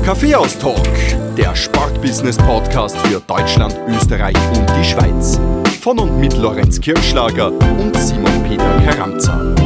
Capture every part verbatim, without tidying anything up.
Kaffeehaus-Talk, der Sportbusiness-Podcast für Deutschland, Österreich und die Schweiz. Von und mit Lorenz Kirchschlager und Simon Peter Karamza.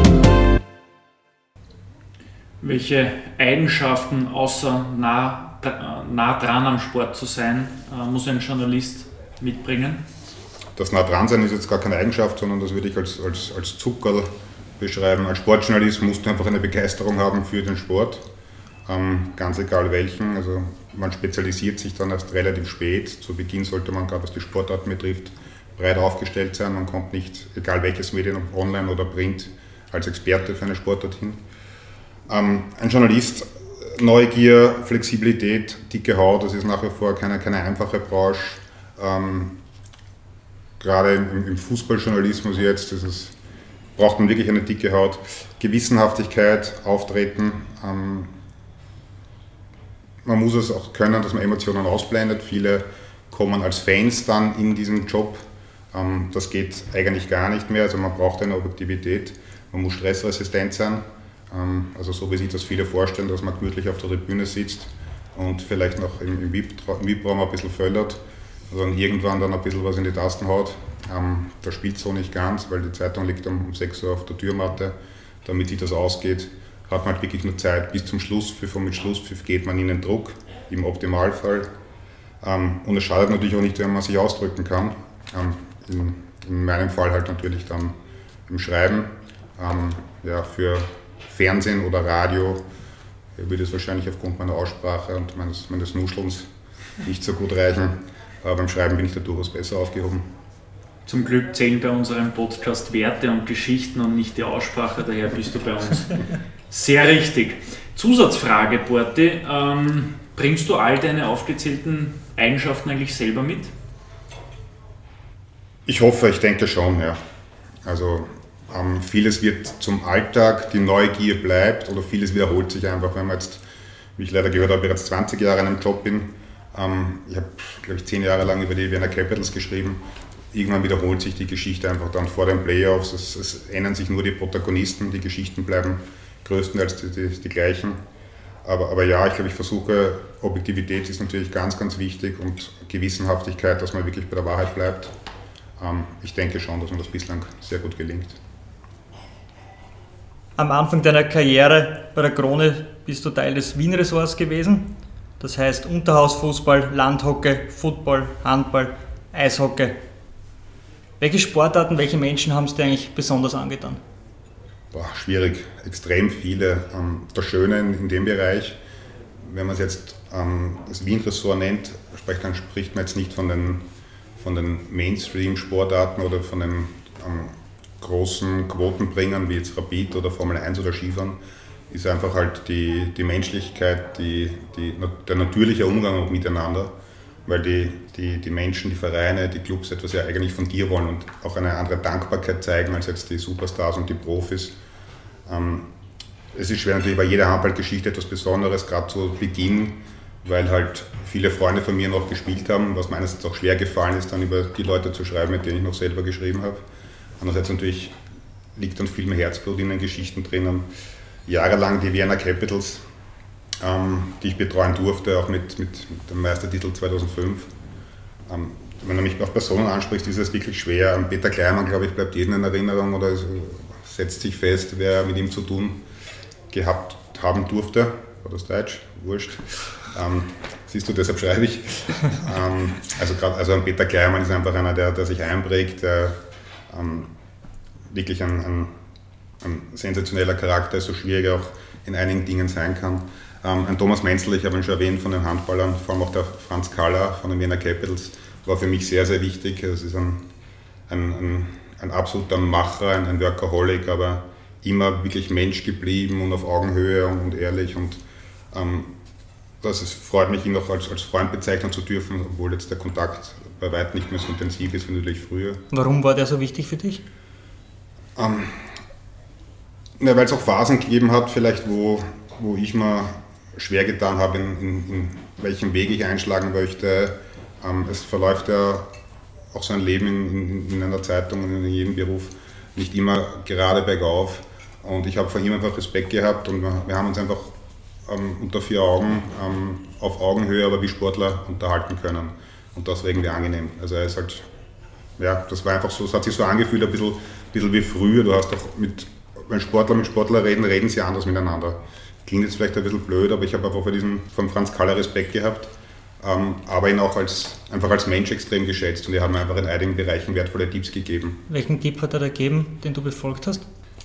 Welche Eigenschaften, außer nah, nah dran am Sport zu sein, muss ein Journalist mitbringen? Das nah dran sein ist jetzt gar keine Eigenschaft, sondern das würde ich als, als, als Zuckerl beschreiben. Als Sportjournalist musst du einfach eine Begeisterung haben für den Sport, ähm, ganz egal welchen. Also man spezialisiert sich dann erst relativ spät. Zu Beginn sollte man, gerade was die Sportarten betrifft, breit aufgestellt sein. Man kommt nicht, egal welches Medium, ob online oder print, als Experte für eine Sportart hin. Ähm, ein Journalist, Neugier, Flexibilität, dicke Haut, das ist nach wie vor keine, keine einfache Branche. Ähm, gerade im, im Fußballjournalismus jetzt, das ist, braucht man wirklich eine dicke Haut. Gewissenhaftigkeit, Auftreten. Ähm, man muss es auch können, dass man Emotionen ausblendet. Viele kommen als Fans dann in diesen Job. Ähm, das geht eigentlich gar nicht mehr. Also man braucht eine Objektivität. Man muss stressresistent sein. Ähm, also so wie sich das viele vorstellen, dass man gemütlich auf der Tribüne sitzt und vielleicht noch im, im V I P-Raum ein bisschen völlert. Also dann irgendwann dann ein bisschen was in die Tasten haut. Ähm, das spielt so nicht ganz, weil die Zeitung liegt um sechs Uhr auf der Türmatte. Damit sich das ausgeht, hat man halt wirklich nur Zeit bis zum Schlusspfiff, und mit Schlusspfiff geht man in den Druck, im Optimalfall. Ähm, und es schadet natürlich auch nicht, wenn man sich ausdrücken kann. Ähm, in, in meinem Fall halt natürlich dann im Schreiben. Ähm, ja, für Fernsehen oder Radio würde es wahrscheinlich aufgrund meiner Aussprache und meines, meines Nuschelns nicht so gut reichen. Aber beim Schreiben bin ich da durchaus besser aufgehoben. Zum Glück zählen bei unserem Podcast Werte und Geschichten und nicht die Aussprache, daher bist du bei uns sehr richtig. Zusatzfrage, Borti, ähm, bringst du all deine aufgezählten Eigenschaften eigentlich selber mit? Ich hoffe, ich denke schon, ja. Also ähm, vieles wird zum Alltag, die Neugier bleibt oder vieles wiederholt sich einfach, wenn man jetzt, wie ich leider gehört habe, bereits zwanzig Jahre in einem Job bin. Ähm, ich habe, glaube ich, zehn Jahre lang über die Vienna Capitals geschrieben. Irgendwann wiederholt sich die Geschichte einfach dann vor den Playoffs. Es, es ändern sich nur die Protagonisten, die Geschichten bleiben größtenteils die, die, die gleichen. Aber, aber ja, ich glaube, ich versuche, Objektivität ist natürlich ganz, ganz wichtig und Gewissenhaftigkeit, dass man wirklich bei der Wahrheit bleibt. Ähm, ich denke schon, dass mir das bislang sehr gut gelingt. Am Anfang deiner Karriere bei der Krone bist du Teil des Wien-Ressorts gewesen. Das heißt Unterhausfußball, Landhockey, Football, Handball, Eishockey. Welche Sportarten, welche Menschen haben es dir eigentlich besonders angetan? Boah, schwierig, extrem viele. Das Schöne in dem Bereich, wenn man es jetzt das Wien-Ressort nennt, dann spricht man jetzt nicht von den, von den Mainstream-Sportarten oder von den ähm, großen Quotenbringern wie jetzt Rapid oder Formel eins oder Skifahren. Ist einfach halt die, die Menschlichkeit, die, die, der natürliche Umgang miteinander. Weil die, die, die Menschen, die Vereine, die Clubs etwas ja eigentlich von dir wollen und auch eine andere Dankbarkeit zeigen als jetzt die Superstars und die Profis. Ähm, es ist schwer natürlich bei jeder Handballgeschichte etwas Besonderes, gerade zu Beginn, weil halt viele Freunde von mir noch gespielt haben, was mir einerseits auch schwer gefallen ist, dann über die Leute zu schreiben, mit denen ich noch selber geschrieben habe. Andererseits natürlich liegt dann viel mehr Herzblut in den Geschichten drinnen. Jahrelang die Vienna Capitals, Ähm, die ich betreuen durfte, auch mit, mit, mit dem Meistertitel zweitausendfünf. Ähm, wenn du mich auf Personen ansprichst, ist es wirklich schwer. Ähm, Peter Kleimann, glaube ich, bleibt jedem in Erinnerung oder es setzt sich fest, wer mit ihm zu tun gehabt haben durfte. War das Deutsch? Wurscht. Ähm, siehst du, deshalb schreibe ich. ähm, also gerade also Peter Kleimann ist einfach einer, der, der sich einprägt, der ähm, wirklich ein, ein, ein sensationeller Charakter ist, so schwierig er auch in einigen Dingen sein kann. Ähm, ein Thomas Menzel, ich habe ihn schon erwähnt, von den Handballern, vor allem auch der Franz Kaller von den Vienna Capitals, war für mich sehr, sehr wichtig. Es ist ein, ein, ein, ein absoluter Macher, ein, ein Workaholic, aber immer wirklich Mensch geblieben und auf Augenhöhe und, und ehrlich. Und ähm, das ist, freut mich, ihn auch als, als Freund bezeichnen zu dürfen, obwohl jetzt der Kontakt bei weitem nicht mehr so intensiv ist wie natürlich früher. Warum war der so wichtig für dich? Ähm, ja, weil es auch Phasen gegeben hat, vielleicht wo, wo ich mal schwer getan habe, in, in, in welchem Weg ich einschlagen möchte. Ähm, es verläuft ja auch so ein Leben in, in, in einer Zeitung und in jedem Beruf nicht immer gerade bergauf. Und ich habe vor ihm einfach Respekt gehabt und wir, wir haben uns einfach ähm, unter vier Augen, ähm, auf Augenhöhe, aber wie Sportler unterhalten können. Und das war irgendwie angenehm. Also er ist halt, ja, das war einfach so, es hat sich so angefühlt, ein bisschen, ein bisschen wie früher. Du hast doch mit, wenn Sportler mit Sportler reden, reden sie anders miteinander. Klingt jetzt vielleicht ein bisschen blöd, aber ich habe einfach für diesen, von Franz Kaller Respekt gehabt, ähm, aber ihn auch als, einfach als Mensch extrem geschätzt und er hat mir einfach in einigen Bereichen wertvolle Tipps gegeben. Welchen Tipp hat er da gegeben, den du befolgt hast?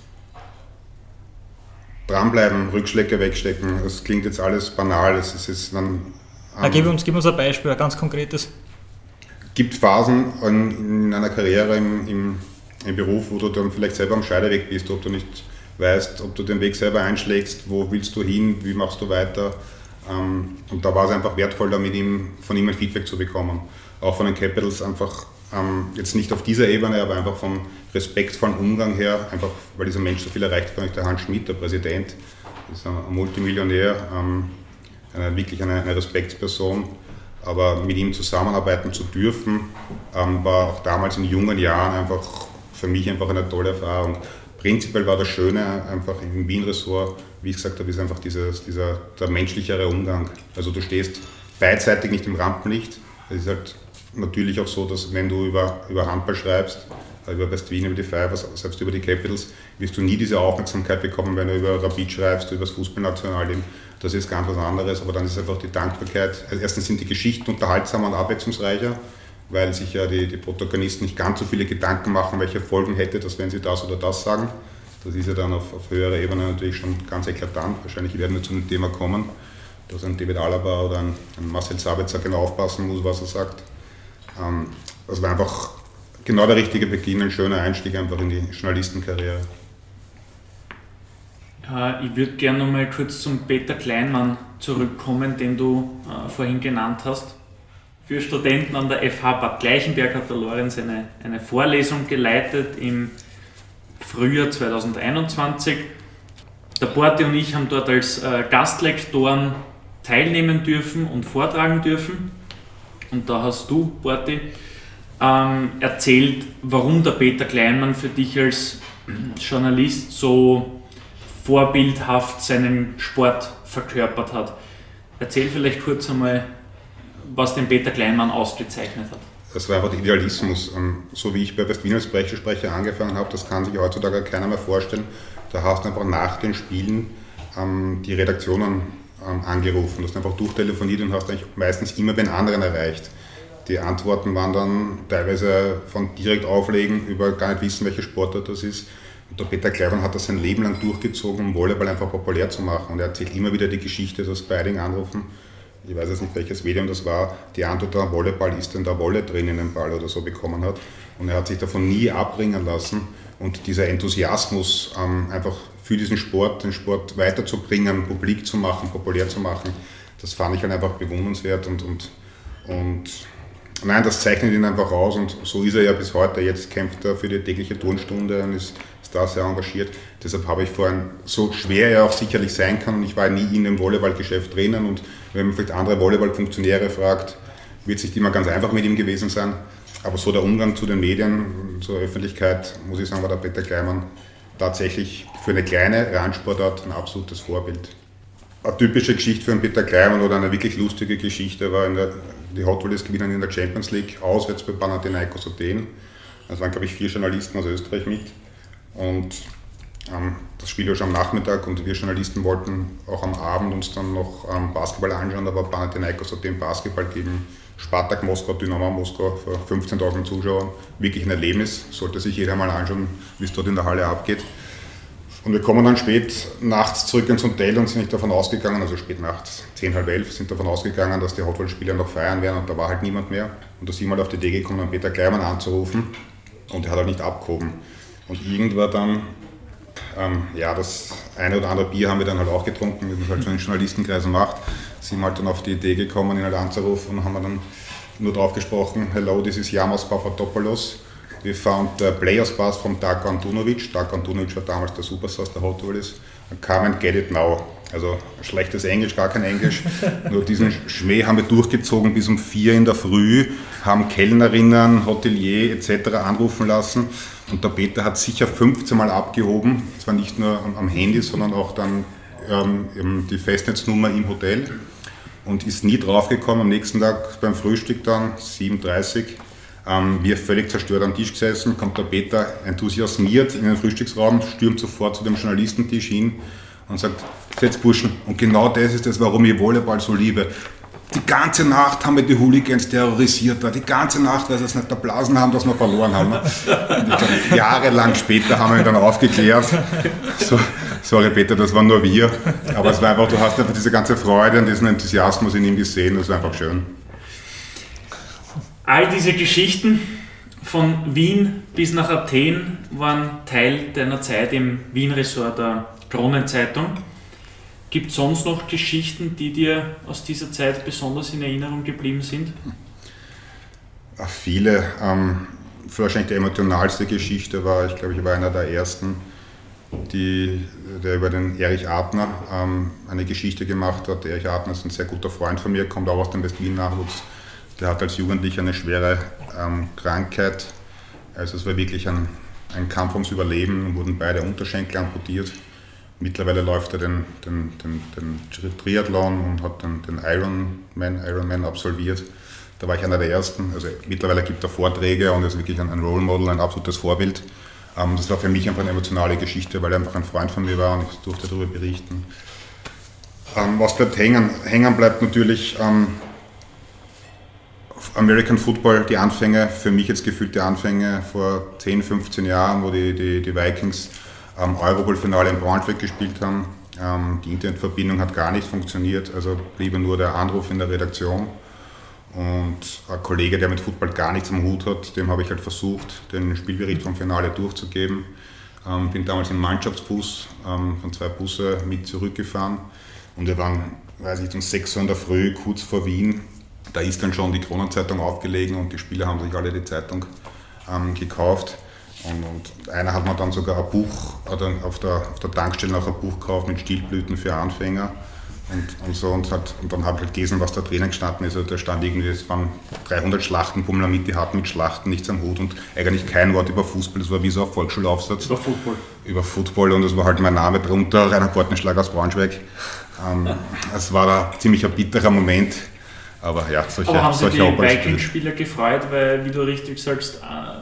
Dranbleiben, Rückschläge wegstecken, das klingt jetzt alles banal. Es ist, ist dann, ähm, ja, gib, uns, gib uns ein Beispiel, ein ganz konkretes. Es gibt Phasen in, in einer Karriere im, im, im Beruf, wo du dann vielleicht selber am Scheideweg bist, ob du nicht weißt, ob du den Weg selber einschlägst, wo willst du hin, wie machst du weiter. Ähm, und da war es einfach wertvoll, da mit ihm, von ihm ein Feedback zu bekommen. Auch von den Capitals einfach, ähm, jetzt nicht auf dieser Ebene, aber einfach vom respektvollen Umgang her, einfach weil dieser Mensch so viel erreicht hat, der Hans Schmidt, der Präsident, ist ein Multimillionär, ähm, eine, wirklich eine, eine Respektsperson. Aber mit ihm zusammenarbeiten zu dürfen, ähm, war auch damals in jungen Jahren einfach für mich einfach eine tolle Erfahrung. Prinzipiell war das Schöne einfach im Wien-Ressort, wie ich gesagt habe, ist einfach dieses, dieser, der menschlichere Umgang. Also du stehst beidseitig nicht im Rampenlicht. Es ist halt natürlich auch so, dass wenn du über, über Handball schreibst, über West Wien, über die Fivers, selbst über die Capitals, wirst du nie diese Aufmerksamkeit bekommen, wenn du über Rapid schreibst, über das Fußballnationalteam. Das ist ganz was anderes, aber dann ist einfach die Dankbarkeit. Also erstens sind die Geschichten unterhaltsamer und abwechslungsreicher, weil sich ja die, die Protagonisten nicht ganz so viele Gedanken machen, welche Folgen hätte das, wenn sie das oder das sagen. Das ist ja dann auf, auf höherer Ebene natürlich schon ganz eklatant. Wahrscheinlich werden wir zu einem Thema kommen, dass ein David Alaba oder ein, ein Marcel Sabitzer genau aufpassen muss, was er sagt. Ähm, das war einfach genau der richtige Beginn, ein schöner Einstieg einfach in die Journalistenkarriere. Ja, ich würde gerne noch mal kurz zum Peter Kleinmann zurückkommen, den du äh, vorhin genannt hast. Für Studenten an der F H Bad Gleichenberg hat der Lorenz eine, eine Vorlesung geleitet im Frühjahr zweitausendeinundzwanzig. Der Borti und ich haben dort als äh, Gastlektoren teilnehmen dürfen und vortragen dürfen. Und da hast du, Borti, ähm, erzählt, warum der Peter Kleinmann für dich als Journalist so vorbildhaft seinen Sport verkörpert hat. Erzähl vielleicht kurz einmal, was den Peter Kleinmann ausgezeichnet hat. Das war einfach der Idealismus. So wie ich bei West Wien als Pressesprecher angefangen habe, das kann sich heutzutage keiner mehr vorstellen. Da hast du einfach nach den Spielen die Redaktionen angerufen, du hast einfach durchtelefoniert und hast eigentlich meistens immer den anderen erreicht. Die Antworten waren dann teilweise von direkt auflegen über gar nicht wissen, welche Sportart das ist. Und der Peter Kleinmann hat das sein Leben lang durchgezogen, um Volleyball einfach populär zu machen. Und er erzählt immer wieder die Geschichte, dass bei einigen Anrufen, ich weiß jetzt nicht, welches Medium das war, die Antwort, der Volleyball, ist denn da Wolle drin in dem Ball oder so bekommen hat. Und er hat sich davon nie abbringen lassen. Und dieser Enthusiasmus, ähm, einfach für diesen Sport, den Sport weiterzubringen, publik zu machen, populär zu machen, das fand ich halt einfach bewundernswert. Und, und, und nein, das zeichnet ihn einfach aus. Und so ist er ja bis heute. Jetzt kämpft er für die tägliche Turnstunde und ist, ist da sehr engagiert. Deshalb habe ich vorhin, so schwer er auch sicherlich sein kann, und ich war nie in dem Volleyballgeschäft drinnen, und wenn man vielleicht andere Volleyballfunktionäre fragt, wird es nicht immer ganz einfach mit ihm gewesen sein. Aber so der Umgang zu den Medien, zur Öffentlichkeit, muss ich sagen, war der Peter Kleinmann tatsächlich für eine kleine Randsportart ein absolutes Vorbild. Eine typische Geschichte für einen Peter Kleinmann oder eine wirklich lustige Geschichte war, in der, die Hot Wheels gewinnen in der Champions League auswärts bei Panathinaikos Athen. Es waren, glaube ich, vier Journalisten aus Österreich mit. Und ähm, das Spiel war schon am Nachmittag und wir Journalisten wollten auch am Abend uns dann noch ähm, Basketball anschauen. Da war Panathinaikos Athen Basketball gegen Spartak Moskau, Dynamo Moskau vor fünfzehntausend Zuschauern. Wirklich ein Erlebnis, sollte sich jeder mal anschauen, wie es dort in der Halle abgeht. Und wir kommen dann spät nachts zurück ins Hotel und sind nicht davon ausgegangen, also spät nachts, zehn, halb elf, sind davon ausgegangen, dass die Hot Wheels-Spieler noch feiern werden, und da war halt niemand mehr. Und da sind wir halt auf die Idee gekommen, einen Peter Kleinmann anzurufen, und der hat halt nicht abgehoben. Und irgendwann dann, ähm, ja, das eine oder andere Bier haben wir dann halt auch getrunken, wie man halt so in Journalistenkreisen macht, sind wir halt dann auf die Idee gekommen, ihn halt anzurufen, und haben wir dann nur drauf gesprochen: Hello, this is Yamos Papadopoulos. We found the players pass from Darko Antunovic. Darko Antunovic war damals der Superstar der Hot Wheels. Come and get it now. Also schlechtes Englisch, gar kein Englisch. Nur diesen Schmäh haben wir durchgezogen bis um vier in der Früh, haben Kellnerinnen, Hotelier et cetera anrufen lassen. Und der Peter hat sicher fünfzehn Mal abgehoben. Zwar nicht nur am Handy, sondern auch dann ähm, die Festnetznummer im Hotel und ist nie draufgekommen. Am nächsten Tag beim Frühstück dann, sieben Uhr dreißig, ähm, wir völlig zerstört am Tisch gesessen, kommt der Peter enthusiasmiert in den Frühstücksraum, stürmt sofort zu dem Journalistentisch hin und sagt, setz Burschen, und genau das ist das, warum ich Volleyball so liebe. Die ganze Nacht haben wir die Hooligans terrorisiert, die ganze Nacht, weil sie es nicht erblasen haben, dass wir verloren haben. Und ich glaub, jahrelang später haben wir ihn dann aufgeklärt. So, sorry Peter, das waren nur wir. Aber es war einfach, du hast einfach diese ganze Freude und diesen Enthusiasmus in ihm gesehen, das war einfach schön. All diese Geschichten von Wien bis nach Athen waren Teil deiner Zeit im Wien-Ressort der Kronenzeitung. Gibt es sonst noch Geschichten, die dir aus dieser Zeit besonders in Erinnerung geblieben sind? Viele. Ähm, wahrscheinlich die emotionalste Geschichte war, ich glaube, ich war einer der ersten, die, der über den Erich Adner ähm, eine Geschichte gemacht hat. Erich Adner ist ein sehr guter Freund von mir, kommt auch aus dem West-Wien-Nachwuchs. Der hat als Jugendlicher eine schwere ähm, Krankheit. Also es war wirklich ein, ein Kampf ums Überleben, wurden beide Unterschenkel amputiert. Mittlerweile läuft er den, den, den, den Triathlon und hat den, den Ironman, Ironman absolviert. Da war ich einer der Ersten. Also mittlerweile gibt er Vorträge und ist wirklich ein, ein Role Model, ein absolutes Vorbild. Ähm, das war für mich einfach eine emotionale Geschichte, weil er einfach ein Freund von mir war und ich durfte darüber berichten. Ähm, was bleibt hängen? Hängen bleibt natürlich ähm, American Football, die Anfänge, für mich jetzt gefühlte Anfänge vor zehn, fünfzehn Jahren, wo die, die, die Vikings am Eurobowl-Finale in Braunschweig gespielt haben. Ähm, die Internetverbindung hat gar nicht funktioniert, also blieb nur der Anruf in der Redaktion. Und ein Kollege, der mit Football gar nichts am Hut hat, dem habe ich halt versucht, den Spielbericht vom Finale durchzugeben. Ähm, bin damals im Mannschaftsbus ähm, von zwei Busse mit zurückgefahren und wir waren, weiß ich, um sechs Uhr in der Früh, kurz vor Wien. Da ist dann schon die Kronenzeitung aufgelegen und die Spieler haben sich alle die Zeitung ähm, gekauft. Und, und einer hat mir dann sogar ein Buch, oder auf der, auf der Tankstelle auch ein Buch gekauft mit Stilblüten für Anfänger. Und, und, so, und, hat, und dann habe ich halt gelesen, was da drinnen gestanden ist. Also da stand irgendwie, es waren dreihundert Schlachten, Bummler-Mitte hatten mit Schlachten nichts am Hut und eigentlich kein Wort über Fußball. Das war wie so ein Volksschulaufsatz. Über Football. Über Football und das war halt mein Name drunter, Rainer Portenschlag aus Braunschweig. Ähm, es war ein ziemlich ein bitterer Moment. Aber ja, solche Aber haben sich die solche Vikings-Spieler gefreut, weil, wie du richtig sagst,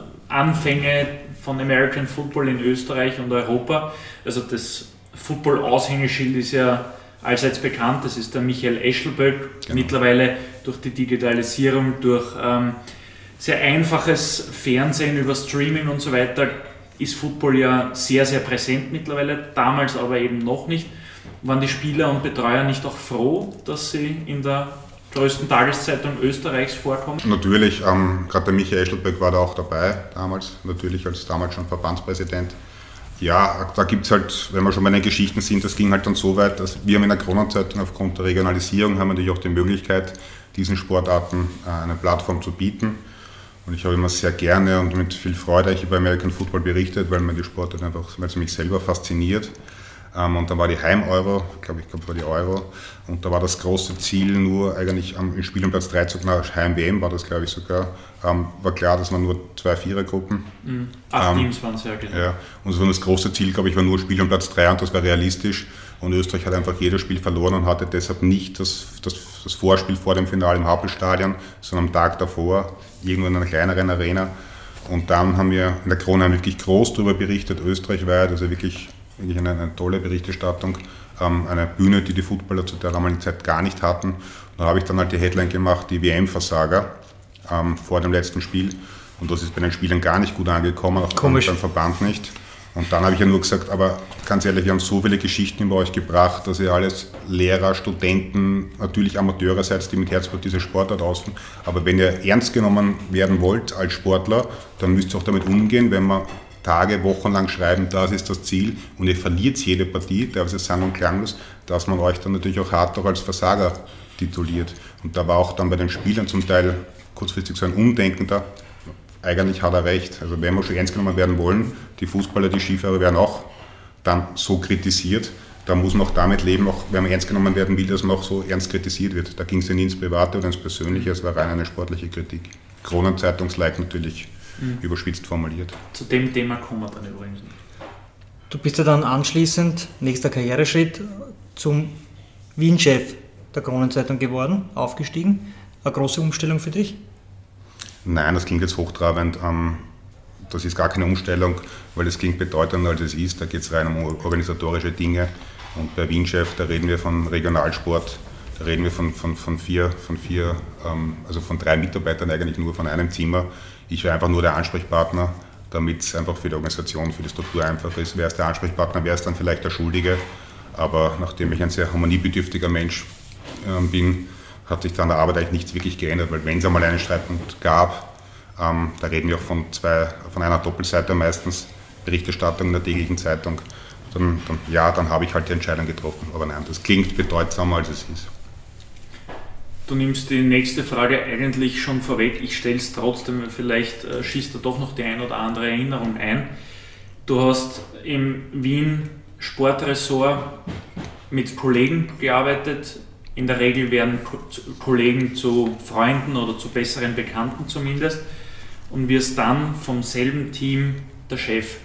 Anfänge von American Football in Österreich und Europa, also das Football-Aushängeschild ist ja allseits bekannt, das ist der Michael Eschelböck. Genau. Mittlerweile durch die Digitalisierung, durch ähm, sehr einfaches Fernsehen über Streaming und so weiter, ist Football ja sehr, sehr präsent mittlerweile, damals aber eben noch nicht. Waren die Spieler und Betreuer nicht auch froh, dass sie in der größten Tageszeitung Österreichs vorkommen? Natürlich, ähm, gerade der Michael Eschelböck war da auch dabei damals, natürlich als damals schon Verbandspräsident. Ja, da gibt es halt, wenn wir schon bei den Geschichten sind, das ging halt dann so weit, dass wir haben in der Kronenzeitung aufgrund der Regionalisierung haben natürlich auch die Möglichkeit, diesen Sportarten äh, eine Plattform zu bieten. Und ich habe immer sehr gerne und mit viel Freude über American Football berichtet, weil mir die Sportart einfach, weil sie mich selber fasziniert. Um, und dann war die Heim-Euro, ich glaube, ich glaube, war die Euro. Und da war das große Ziel nur eigentlich um, im Spiel um Platz drei zu kommen, Heim-W M war das, glaube ich, sogar. Um, war klar, dass man nur zwei Vierergruppen. Mhm. Acht um, Teams waren es ja, genau. Ja. Und so das große Ziel, glaube ich, war nur Spiel um Platz drei und das war realistisch. Und Österreich hat einfach jedes Spiel verloren und hatte deshalb nicht das, das, das Vorspiel vor dem Finale im Hauptstadion, sondern am Tag davor, irgendwo in einer kleineren Arena. Und dann haben wir in der Krone wirklich groß darüber berichtet, österreichweit, also wirklich Wirklich eine, eine tolle Berichterstattung, ähm, eine Bühne, die die Footballer zu der damaligen Zeit gar nicht hatten. Und da habe ich dann halt die Headline gemacht, die W M-Versager ähm, vor dem letzten Spiel. Und das ist bei den Spielern gar nicht gut angekommen, auch beim Verband nicht. Und dann habe ich ja nur gesagt, aber ganz ehrlich, wir haben so viele Geschichten über euch gebracht, dass ihr alles Lehrer, Studenten, natürlich Amateure seid, die mit Herzblut diese Sportart ausführen. Aber wenn ihr ernst genommen werden wollt als Sportler, dann müsst ihr auch damit umgehen, wenn man Tage, Wochen lang schreiben, das ist das Ziel und ihr verliert jede Partie, teilweise sang- und klanglos, dass man euch dann natürlich auch hart auch als Versager tituliert. Und da war auch dann bei den Spielern zum Teil kurzfristig so ein Umdenken da. Eigentlich hat er recht. Also wenn wir schon ernst genommen werden wollen, die Fußballer, die Skifahrer werden auch dann so kritisiert, da muss man auch damit leben, auch wenn man ernst genommen werden will, dass man auch so ernst kritisiert wird. Da ging es ja nie ins Private oder ins Persönliche, es war rein eine sportliche Kritik. Kronenzeitungs-like natürlich. Mhm. Überspitzt formuliert. Zu dem Thema kommen wir dann übrigens nicht. Du bist ja dann anschließend, nächster Karriereschritt, zum Wien-Chef der Kronenzeitung geworden, aufgestiegen. Eine große Umstellung für dich? Nein, das klingt jetzt hochtrabend. Das ist gar keine Umstellung, weil das klingt bedeutender als es ist. Da geht es rein um organisatorische Dinge. Und bei Wien-Chef, da reden wir von Regionalsport, da reden wir von, von, von vier, von vier, also von drei Mitarbeitern eigentlich nur von einem Zimmer. Ich wäre einfach nur der Ansprechpartner, damit es einfach für die Organisation, für die Struktur einfach ist. Wer ist der Ansprechpartner, wer ist dann vielleicht der Schuldige? Aber nachdem ich ein sehr harmoniebedürftiger Mensch äh, bin, hat sich dann der Arbeit eigentlich nichts wirklich geändert, weil wenn es einmal einen Streitpunkt gab, ähm, da reden wir auch von, zwei, von einer Doppelseite meistens, Berichterstattung in der täglichen Zeitung, dann, dann, ja, dann habe ich halt die Entscheidung getroffen. Aber nein, das klingt bedeutsamer, als es ist. Du nimmst die nächste Frage eigentlich schon vorweg. Ich stelle es trotzdem, vielleicht äh, schießt da doch noch die ein oder andere Erinnerung ein. Du hast im Wien Sportressort mit Kollegen gearbeitet. In der Regel werden Ko- Kollegen zu Freunden oder zu besseren Bekannten zumindest. Und wirst dann vom selben Team der Chef.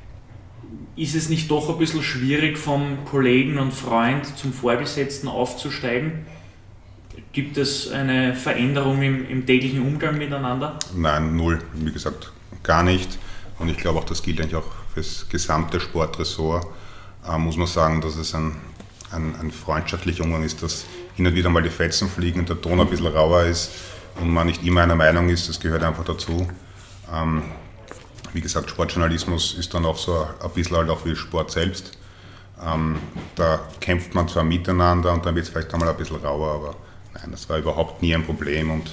Ist es nicht doch ein bisschen schwierig, vom Kollegen und Freund zum Vorgesetzten aufzusteigen? Gibt es eine Veränderung im, im täglichen Umgang miteinander? Nein, null. Wie gesagt, gar nicht. Und ich glaube auch, das gilt eigentlich auch für das gesamte Sportressort. Äh, muss man sagen, dass es ein, ein, ein freundschaftlicher Umgang ist, dass hin und wieder mal die Fetzen fliegen und der Ton ein bisschen rauer ist und man nicht immer einer Meinung ist. Das gehört einfach dazu. Ähm, wie gesagt, Sportjournalismus ist dann auch so ein bisschen halt auch wie Sport selbst. Ähm, da kämpft man zwar miteinander und dann wird es vielleicht einmal ein bisschen rauer, aber nein, das war überhaupt nie ein Problem. Und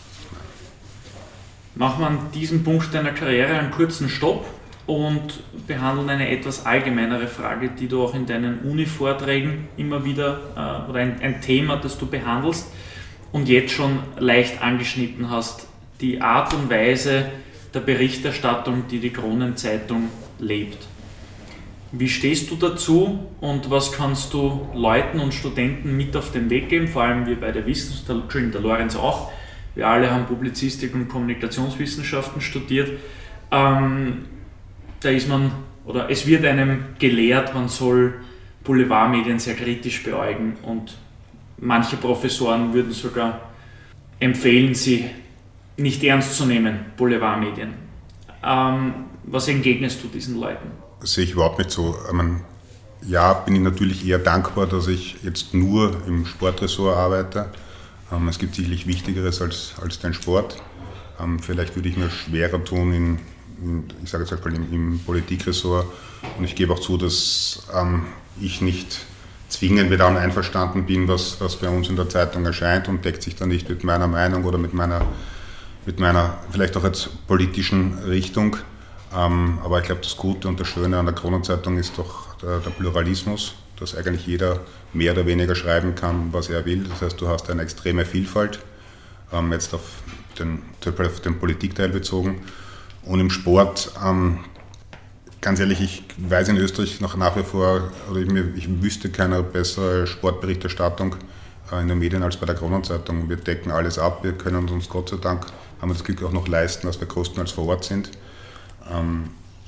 machen wir an diesem Punkt deiner Karriere einen kurzen Stopp und behandeln eine etwas allgemeinere Frage, die du auch in deinen Uni-Vorträgen immer wieder, äh, oder ein, ein Thema, das du behandelst und jetzt schon leicht angeschnitten hast, die Art und Weise der Berichterstattung, die die Kronenzeitung lebt. Wie stehst du dazu und was kannst du Leuten und Studenten mit auf den Weg geben? Vor allem wir beide wissen es, der, der Lorenz auch, wir alle haben Publizistik und Kommunikationswissenschaften studiert. Ähm, da ist man, oder es wird einem gelehrt, man soll Boulevardmedien sehr kritisch beäugen und manche Professoren würden sogar empfehlen, sie nicht ernst zu nehmen, Boulevardmedien. Ähm, was entgegnest du diesen Leuten? Das sehe ich überhaupt nicht so. Ich meine, ja, bin ich natürlich eher dankbar, dass ich jetzt nur im Sportressort arbeite. Ähm, es gibt sicherlich Wichtigeres als, als den Sport. Ähm, vielleicht würde ich mir schwerer tun, in, in, ich sage jetzt mal im, im Politikressort. Und ich gebe auch zu, dass ähm, ich nicht zwingend mit allem einverstanden bin, was, was bei uns in der Zeitung erscheint und deckt sich dann nicht mit meiner Meinung oder mit meiner, mit meiner vielleicht auch jetzt politischen Richtung. Ähm, aber ich glaube, das Gute und das Schöne an der Kronenzeitung ist doch der, der Pluralismus, dass eigentlich jeder mehr oder weniger schreiben kann, was er will. Das heißt, du hast eine extreme Vielfalt, ähm, jetzt auf den, auf den Politikteil bezogen. Und im Sport, ähm, ganz ehrlich, ich weiß in Österreich noch nach wie vor, oder ich, ich wüsste keine bessere Sportberichterstattung äh, in den Medien als bei der Kronenzeitung. Wir decken alles ab, wir können uns Gott sei Dank, haben wir das Glück auch noch leisten, dass wir größtenteils vor Ort sind. Ähm,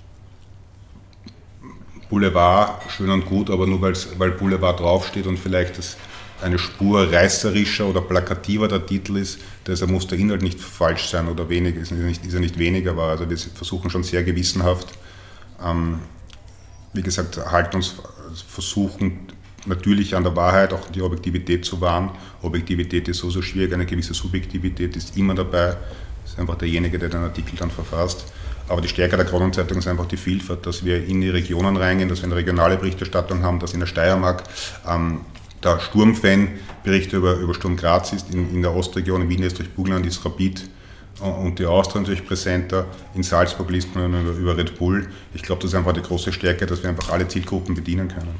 Boulevard, schön und gut, aber nur weil Boulevard draufsteht und vielleicht das eine Spur reißerischer oder plakativer der Titel ist, deshalb muss der Inhalt nicht falsch sein oder wenig, ist, nicht, ist er nicht weniger wahr. Also wir versuchen schon sehr gewissenhaft, ähm, wie gesagt, halten uns, versuchen natürlich an der Wahrheit auch die Objektivität zu wahren. Objektivität ist so, so schwierig, eine gewisse Subjektivität ist immer dabei, das ist einfach derjenige, der den Artikel dann verfasst. Aber die Stärke der Kronenzeitung ist einfach die Vielfalt, dass wir in die Regionen reingehen, dass wir eine regionale Berichterstattung haben, dass in der Steiermark ähm, der Sturmfan Berichte über, über Sturm Graz ist, in, in der Ostregion, in Wien, Österreich, Burgenland ist Rapid und die Austria natürlich präsenter, in Salzburg liest man über, über Red Bull. Ich glaube, das ist einfach die große Stärke, dass wir einfach alle Zielgruppen bedienen können.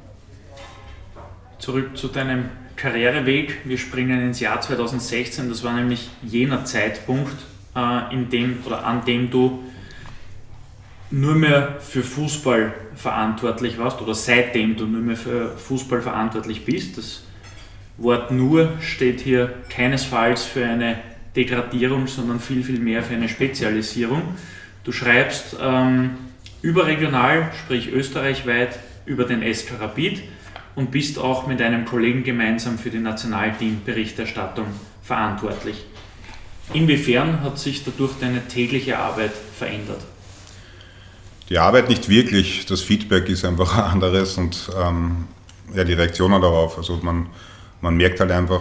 Zurück zu deinem Karriereweg. Wir springen ins Jahr zweitausendsechzehn, das war nämlich jener Zeitpunkt, äh, in dem, oder an dem du nur mehr für Fußball verantwortlich warst oder seitdem du nur mehr für Fußball verantwortlich bist. Das Wort nur steht hier keinesfalls für eine Degradierung, sondern viel, viel mehr für eine Spezialisierung. Du schreibst ähm, überregional, sprich österreichweit, über den S K Rapid und bist auch mit einem Kollegen gemeinsam für die Nationalteam-Berichterstattung verantwortlich. Inwiefern hat sich dadurch deine tägliche Arbeit verändert? Die Arbeit nicht wirklich, das Feedback ist einfach ein anderes und ähm, ja, die Reaktionen darauf. Also man, man merkt halt einfach,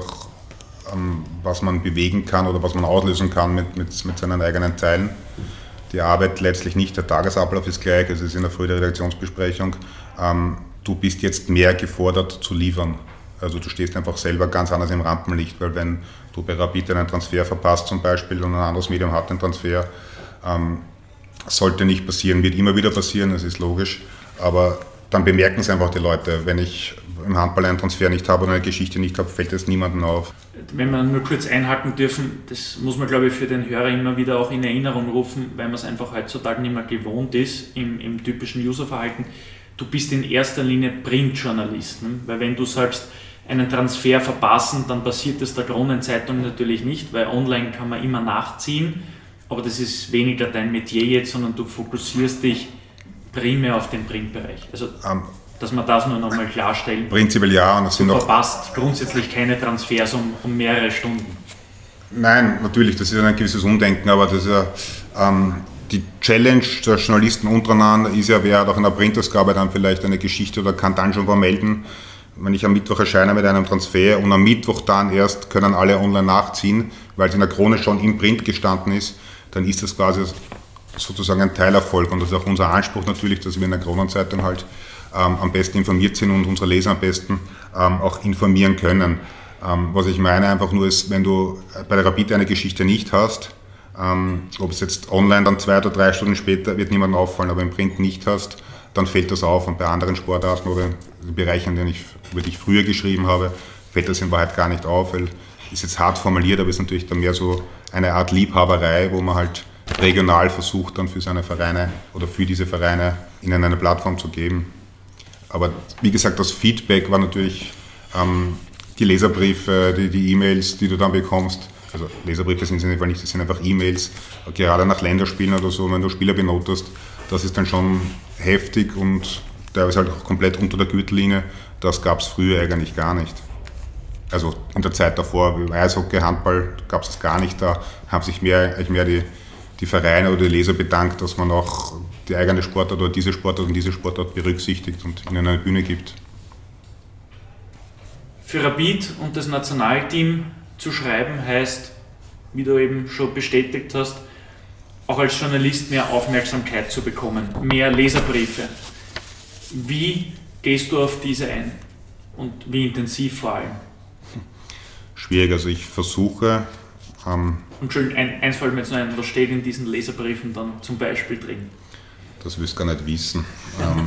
ähm, was man bewegen kann oder was man auslösen kann mit, mit, mit seinen eigenen Zeilen. Die Arbeit letztlich nicht, der Tagesablauf ist gleich, es ist in der Früh der Redaktionsbesprechung. Ähm, du bist jetzt mehr gefordert zu liefern. Also du stehst einfach selber ganz anders im Rampenlicht, weil wenn du bei Rapid einen Transfer verpasst zum Beispiel und ein anderes Medium hat den Transfer, ähm, sollte nicht passieren, wird immer wieder passieren, das ist logisch, aber dann bemerken es einfach die Leute. Wenn ich im Handball einen Transfer nicht habe oder eine Geschichte nicht habe, fällt das niemandem auf. Wenn wir nur kurz einhaken dürfen, das muss man, glaube ich, für den Hörer immer wieder auch in Erinnerung rufen, weil man es einfach heutzutage nicht mehr gewohnt ist im, im typischen Userverhalten. Du bist in erster Linie Printjournalist, ne? Weil wenn du sagst, einen Transfer verpassen, dann passiert das der Kronenzeitung natürlich nicht, weil online kann man immer nachziehen. Aber das ist weniger dein Metier jetzt, sondern du fokussierst dich primär auf den Printbereich. Also, um, dass wir das nur nochmal klarstellen. Prinzipiell ja. Und das du sind verpasst auch grundsätzlich keine Transfers um, um mehrere Stunden. Nein, natürlich, das ist ein gewisses Umdenken, aber das ist ja, ähm, die Challenge der Journalisten untereinander ist ja, wer hat auch in der Printausgabe dann vielleicht eine Geschichte oder kann dann schon vermelden. Wenn ich am Mittwoch erscheine mit einem Transfer und am Mittwoch dann erst können alle online nachziehen, weil es in der Krone schon im Print gestanden ist, dann ist das quasi sozusagen ein Teilerfolg. Und das ist auch unser Anspruch natürlich, dass wir in der Kronenzeitung halt ähm, am besten informiert sind und unsere Leser am besten ähm, auch informieren können. Ähm, was ich meine einfach nur ist, wenn du bei der Rapid eine Geschichte nicht hast, ähm, ob es jetzt online dann zwei oder drei Stunden später, wird niemandem auffallen, aber im Print nicht hast, dann fällt das auf. Und bei anderen Sportarten oder in Bereichen, in denen ich, über die ich früher geschrieben habe, fällt das in Wahrheit gar nicht auf, weil ist jetzt hart formuliert, aber es ist natürlich dann mehr so eine Art Liebhaberei, wo man halt regional versucht, dann für seine Vereine oder für diese Vereine ihnen eine Plattform zu geben. Aber wie gesagt, das Feedback war natürlich ähm, die Leserbriefe, die, die E-Mails, die du dann bekommst. Also Leserbriefe sind es in dem Fall nicht, das sind einfach E-Mails, gerade nach Länderspielen oder so, wenn du Spieler benotest, das ist dann schon heftig und teilweise halt auch komplett unter der Gürtellinie. Das gab es früher eigentlich gar nicht. Also in der Zeit davor, wie Eishockey, Handball, gab es das gar nicht. Da haben sich mehr, mehr die, die Vereine oder die Leser bedankt, dass man auch die eigene Sportart oder diese Sportart und diese Sportart berücksichtigt und ihnen eine Bühne gibt. Für Rapid und das Nationalteam zu schreiben heißt, wie du eben schon bestätigt hast, auch als Journalist mehr Aufmerksamkeit zu bekommen, mehr Leserbriefe. Wie gehst du auf diese ein und wie intensiv vor allem? Schwierig, also ich versuche... Ähm, Entschuldigung, ein, eins fällt mir jetzt noch ein, was steht in diesen Leserbriefen dann zum Beispiel drin? Das willst du gar nicht wissen. ähm,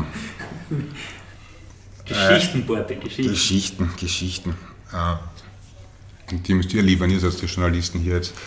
Geschichten, Borte, Geschichten. Geschichten, Geschichten. Äh, die müsst ihr liefern, ihr seid die Journalisten hier jetzt.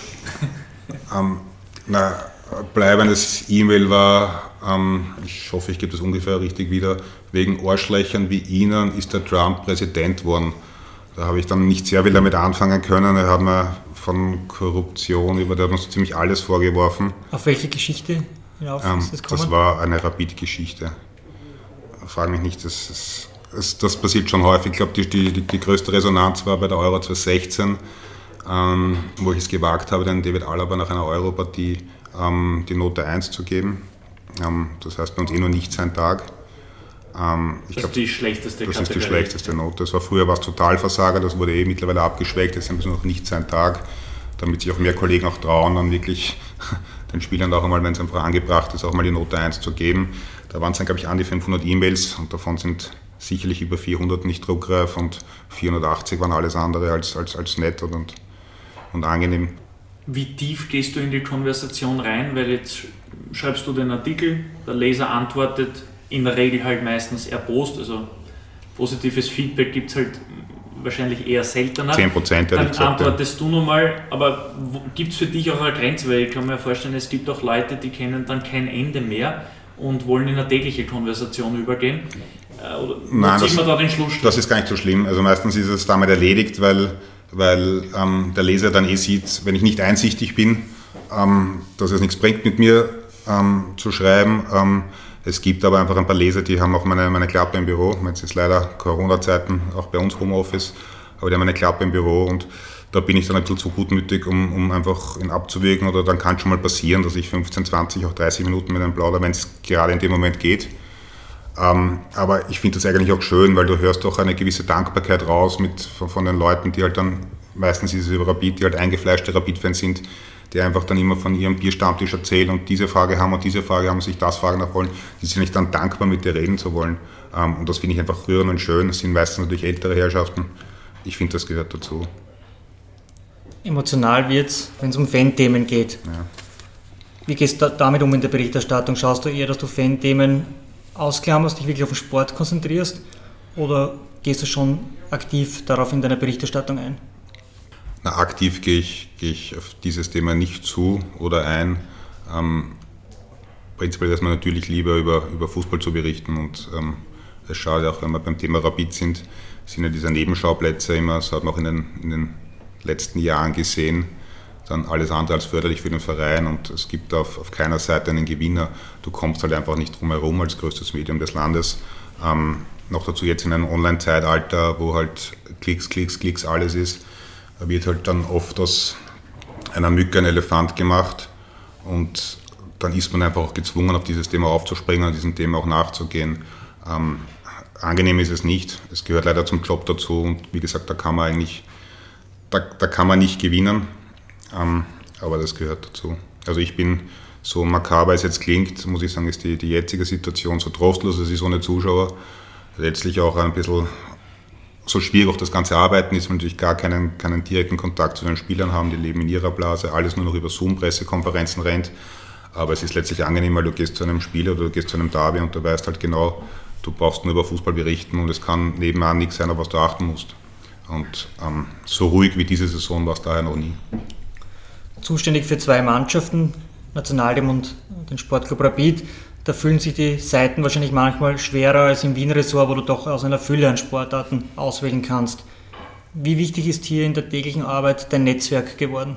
ähm, na, bleibendes E-Mail war, ähm, ich hoffe, ich gebe das ungefähr richtig wieder, wegen Arschlöchern wie Ihnen ist der Trump Präsident worden. Da habe ich dann nicht sehr viel damit anfangen können. Er hat mir von Korruption über, der hat uns so ziemlich alles vorgeworfen. Auf welche Geschichte hinauf ähm, ist das gekommen? Das war eine Rapid-Geschichte. Frag mich nicht, das, das, das, das passiert schon häufig. Ich glaube, die, die, die größte Resonanz war bei der Euro zwanzig sechzehn, ähm, wo ich es gewagt habe, den David Alaba nach einer Euro-Partie ähm, die Note eins zu geben. Ähm, das heißt bei uns eh nur nicht sein Tag. Ähm, ich das glaub, ist die schlechteste Das Kategorie. ist die schlechteste Note. Das war früher was Totalversager, das wurde eh mittlerweile abgeschwächt, das ist noch nicht sein Tag, damit sich auch mehr Kollegen auch trauen, dann wirklich den Spielern auch einmal, wenn es einfach angebracht ist, auch mal die Note eins zu geben. Da waren es dann, glaube ich, an die fünfhundert E-Mails und davon sind sicherlich über vierhundert nicht druckreif und vierhundertachtzig waren alles andere als, als, als nett und, und angenehm. Wie tief gehst du in die Konversation rein? Weil jetzt schreibst du den Artikel, der Leser antwortet in der Regel halt meistens erbost, also positives Feedback gibt es halt wahrscheinlich eher seltener. zehn Prozent Dann gesagt, antwortest ja. du nochmal, aber gibt es für dich auch eine Grenze? Weil ich kann mir vorstellen, es gibt auch Leute, die kennen dann kein Ende mehr und wollen in eine tägliche Konversation übergehen. Oder Nein, das, man da den Schlussstrich? Das ist gar nicht so schlimm. Also meistens ist es damit erledigt, weil, weil ähm, der Leser dann eh sieht, wenn ich nicht einsichtig bin, ähm, dass es nichts bringt, mit mir ähm, zu schreiben. Ähm, Es gibt aber einfach ein paar Leser, die haben auch meine, meine Klappe im Büro. Jetzt ist leider Corona-Zeiten, auch bei uns Homeoffice, aber die haben eine Klappe im Büro und da bin ich dann ein bisschen zu gutmütig, um, um einfach ihn abzuwägen, oder dann kann es schon mal passieren, dass ich fünfzehn, zwanzig, auch dreißig Minuten mit einem plaudere, wenn es gerade in dem Moment geht. Ähm, aber ich finde das eigentlich auch schön, weil du hörst auch eine gewisse Dankbarkeit raus mit, von, von den Leuten, die halt dann, meistens ist es über Rapid, die halt eingefleischte Rapid-Fans sind, die einfach dann immer von ihrem Bierstammtisch erzählen und diese Frage haben und diese Frage haben, sich das fragen nach wollen, die sind nicht dann dankbar, mit dir reden zu wollen. Ähm, und das finde ich einfach rührend und schön. Das sind meistens natürlich ältere Herrschaften. Ich finde, das gehört dazu. Emotional wird es, wenn es um Fan-Themen geht. Ja. Wie gehst du damit um in der Berichterstattung? Schaust du eher, dass du Fan-Themen ausklammerst, dich wirklich auf den Sport konzentrierst, oder gehst du schon aktiv darauf in deiner Berichterstattung ein? Na, aktiv gehe ich, gehe ich auf dieses Thema nicht zu oder ein. Ähm, prinzipiell ist man natürlich lieber über, über Fußball zu berichten und ähm, es ist schade, auch wenn wir beim Thema Rapid sind, sind ja diese Nebenschauplätze immer, das hat man auch in den, in den letzten Jahren gesehen, dann alles andere als förderlich für den Verein und es gibt auf, auf keiner Seite einen Gewinner. Du kommst halt einfach nicht drum herum als größtes Medium des Landes. Ähm, noch dazu jetzt in einem Online-Zeitalter, wo halt Klicks, Klicks, Klicks alles ist, wird halt dann oft aus einer Mücke ein Elefant gemacht und dann ist man einfach auch gezwungen, auf dieses Thema aufzuspringen und diesem Thema auch nachzugehen. Ähm, angenehm ist es nicht, es gehört leider zum Job dazu und wie gesagt, da kann man eigentlich, da, da kann man nicht gewinnen, ähm, aber das gehört dazu. Also ich bin, so makaber es jetzt klingt, muss ich sagen, ist die, die jetzige Situation so trostlos, es ist ohne Zuschauer, letztlich auch ein bisschen so schwierig auch das ganze Arbeiten ist, weil natürlich gar keinen, keinen direkten Kontakt zu den Spielern haben, die leben in ihrer Blase, alles nur noch über Zoom-Pressekonferenzen rennt. Aber es ist letztlich angenehm, weil du gehst zu einem Spiel oder du gehst zu einem Derby und du weißt halt genau, du brauchst nur über Fußball berichten und es kann nebenan nichts sein, auf was du achten musst. Und ähm, so ruhig wie diese Saison war es daher noch nie. Zuständig für zwei Mannschaften, Nationalteam und den Sportclub Rapid. Da fühlen sich die Seiten wahrscheinlich manchmal schwerer als im Wien-Ressort, wo du doch aus einer Fülle an Sportarten auswählen kannst. Wie wichtig ist hier in der täglichen Arbeit dein Netzwerk geworden?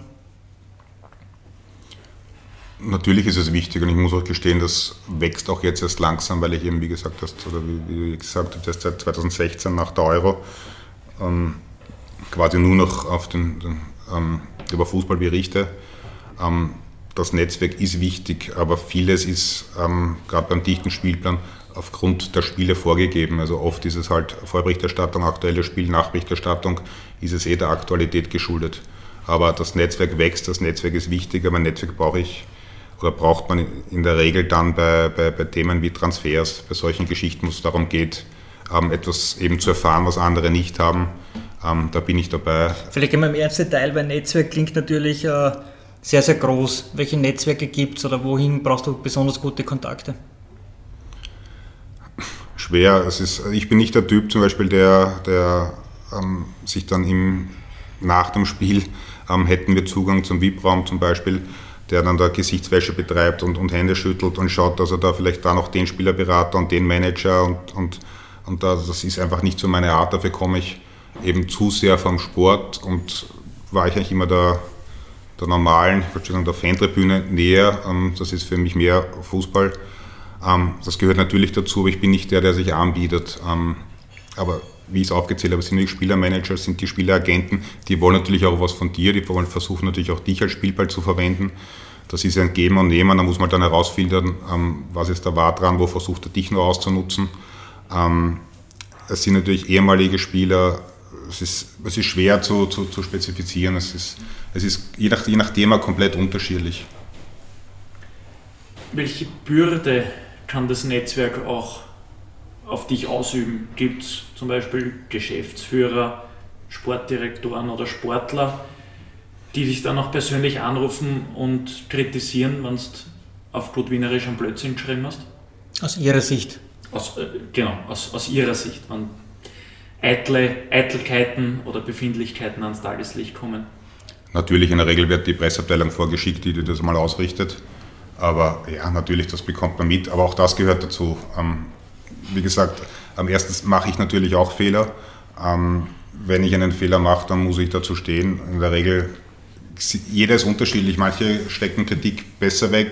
Natürlich ist es wichtig und ich muss auch gestehen, das wächst auch jetzt erst langsam, weil ich eben, wie gesagt hast, oder wie, wie du gesagt hast, erst seit zwanzig sechzehn nach der Euro ähm, quasi nur noch auf den, den, ähm, über Fußball berichte. Ähm, Das Netzwerk ist wichtig, aber vieles ist ähm, gerade beim dichten Spielplan aufgrund der Spiele vorgegeben. Also oft ist es halt Vorberichterstattung, aktuelle Spiel, Nachberichterstattung, ist es eh der Aktualität geschuldet. Aber das Netzwerk wächst, das Netzwerk ist wichtig, aber ein Netzwerk brauche ich oder braucht man in der Regel dann bei, bei, bei Themen wie Transfers, bei solchen Geschichten, wo es darum geht, ähm, etwas eben zu erfahren, was andere nicht haben. Ähm, da bin ich dabei. Vielleicht gehen wir im ersten Teil, weil Netzwerk klingt natürlich äh sehr, sehr groß. Welche Netzwerke gibt es oder wohin brauchst du besonders gute Kontakte? Schwer. Es ist, ich bin nicht der Typ zum Beispiel, der, der ähm, sich dann im, nach dem Spiel ähm, hätten wir Zugang zum V I P-Raum zum Beispiel, der dann da Gesichtswäsche betreibt und, und Hände schüttelt und schaut, dass er da vielleicht da noch den Spielerberater und den Manager und, und, und da, das ist einfach nicht so meine Art. Dafür komme ich eben zu sehr vom Sport und war ich eigentlich immer der der normalen, ich würde sagen, der Fantribüne näher. Das ist für mich mehr Fußball. Das gehört natürlich dazu, aber ich bin nicht der, der sich anbietet. Aber wie ich es aufgezählt habe, sind die Spielermanager, sind die Spieleragenten, die wollen natürlich auch was von dir, die wollen versuchen natürlich auch dich als Spielball zu verwenden. Das ist ein Geben und Nehmen, da muss man dann herausfiltern, was ist da wahr dran, wo versucht er dich nur auszunutzen. Es sind natürlich ehemalige Spieler, es ist, es ist schwer zu, zu, zu spezifizieren, es ist, es ist je nach, je nach Thema komplett unterschiedlich. Welche Bürde kann das Netzwerk auch auf dich ausüben? Gibt es zum Beispiel Geschäftsführer, Sportdirektoren oder Sportler, die dich dann auch persönlich anrufen und kritisieren, wenn du auf gut wienerisch am Blödsinn geschrieben hast? Aus ihrer Sicht? Aus, äh, genau, aus, aus ihrer Sicht, wenn eitle Eitelkeiten oder Befindlichkeiten ans Tageslicht kommen. Natürlich, in der Regel wird die Presseabteilung vorgeschickt, die das mal ausrichtet. Aber ja, natürlich, das bekommt man mit. Aber auch das gehört dazu. Ähm, wie gesagt, am ersten mache ich natürlich auch Fehler. Ähm, wenn ich einen Fehler mache, dann muss ich dazu stehen. In der Regel, jeder ist unterschiedlich. Manche stecken Kritik besser weg,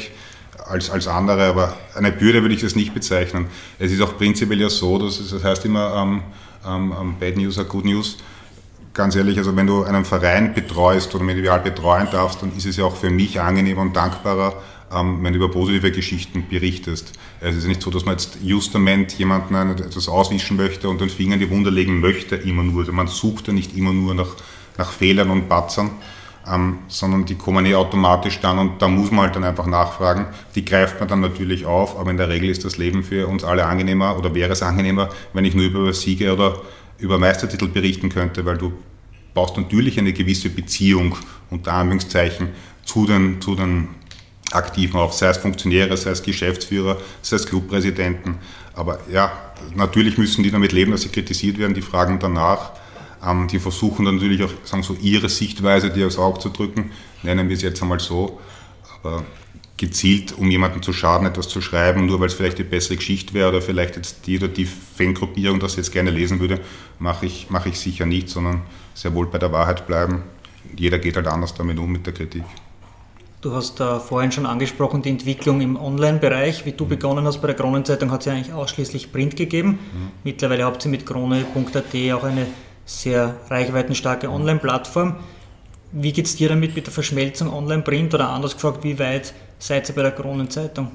als, als andere, aber eine Bürde würde ich das nicht bezeichnen. Es ist auch prinzipiell ja so, dass es, das heißt immer um, um, um Bad News are Good News. Ganz ehrlich, also wenn du einen Verein betreust oder medial betreuen darfst, dann ist es ja auch für mich angenehmer und dankbarer, ähm, wenn du über positive Geschichten berichtest. Es ist nicht so, dass man jetzt justament jemanden etwas auswischen möchte und den Finger in die Wunde legen möchte, immer nur. Also man sucht ja nicht immer nur nach, nach Fehlern und Patzern, ähm, sondern die kommen eh automatisch dann und da muss man halt dann einfach nachfragen. Die greift man dann natürlich auf, aber in der Regel ist das Leben für uns alle angenehmer oder wäre es angenehmer, wenn ich nur über Siege oder über Meistertitel berichten könnte, weil du baust natürlich eine gewisse Beziehung, unter Anführungszeichen, zu den, zu den Aktiven auf, sei es Funktionäre, sei es Geschäftsführer, sei es Clubpräsidenten. Aber ja, natürlich müssen die damit leben, dass sie kritisiert werden, die fragen danach. Ähm, die versuchen dann natürlich auch, sagen so, ihre Sichtweise, die aufs Auge zu drücken, nennen wir es jetzt einmal so. Aber gezielt, um jemandem zu schaden, etwas zu schreiben, nur weil es vielleicht die bessere Geschichte wäre oder vielleicht jetzt die oder die Fangruppierung das jetzt gerne lesen würde, mache ich, mache ich sicher nicht, sondern sehr wohl bei der Wahrheit bleiben. Jeder geht halt anders damit um mit der Kritik. Du hast äh, vorhin schon angesprochen, die Entwicklung im Online-Bereich. Wie du mhm. begonnen hast bei der Kronenzeitung, hat es ja eigentlich ausschließlich Print gegeben. Mhm. Mittlerweile habt ihr mit krone punkt at auch eine sehr reichweitenstarke Online-Plattform. Wie geht es dir damit mit der Verschmelzung Online-Print oder anders gefragt, wie weit seid ihr bei der Kronenzeitung?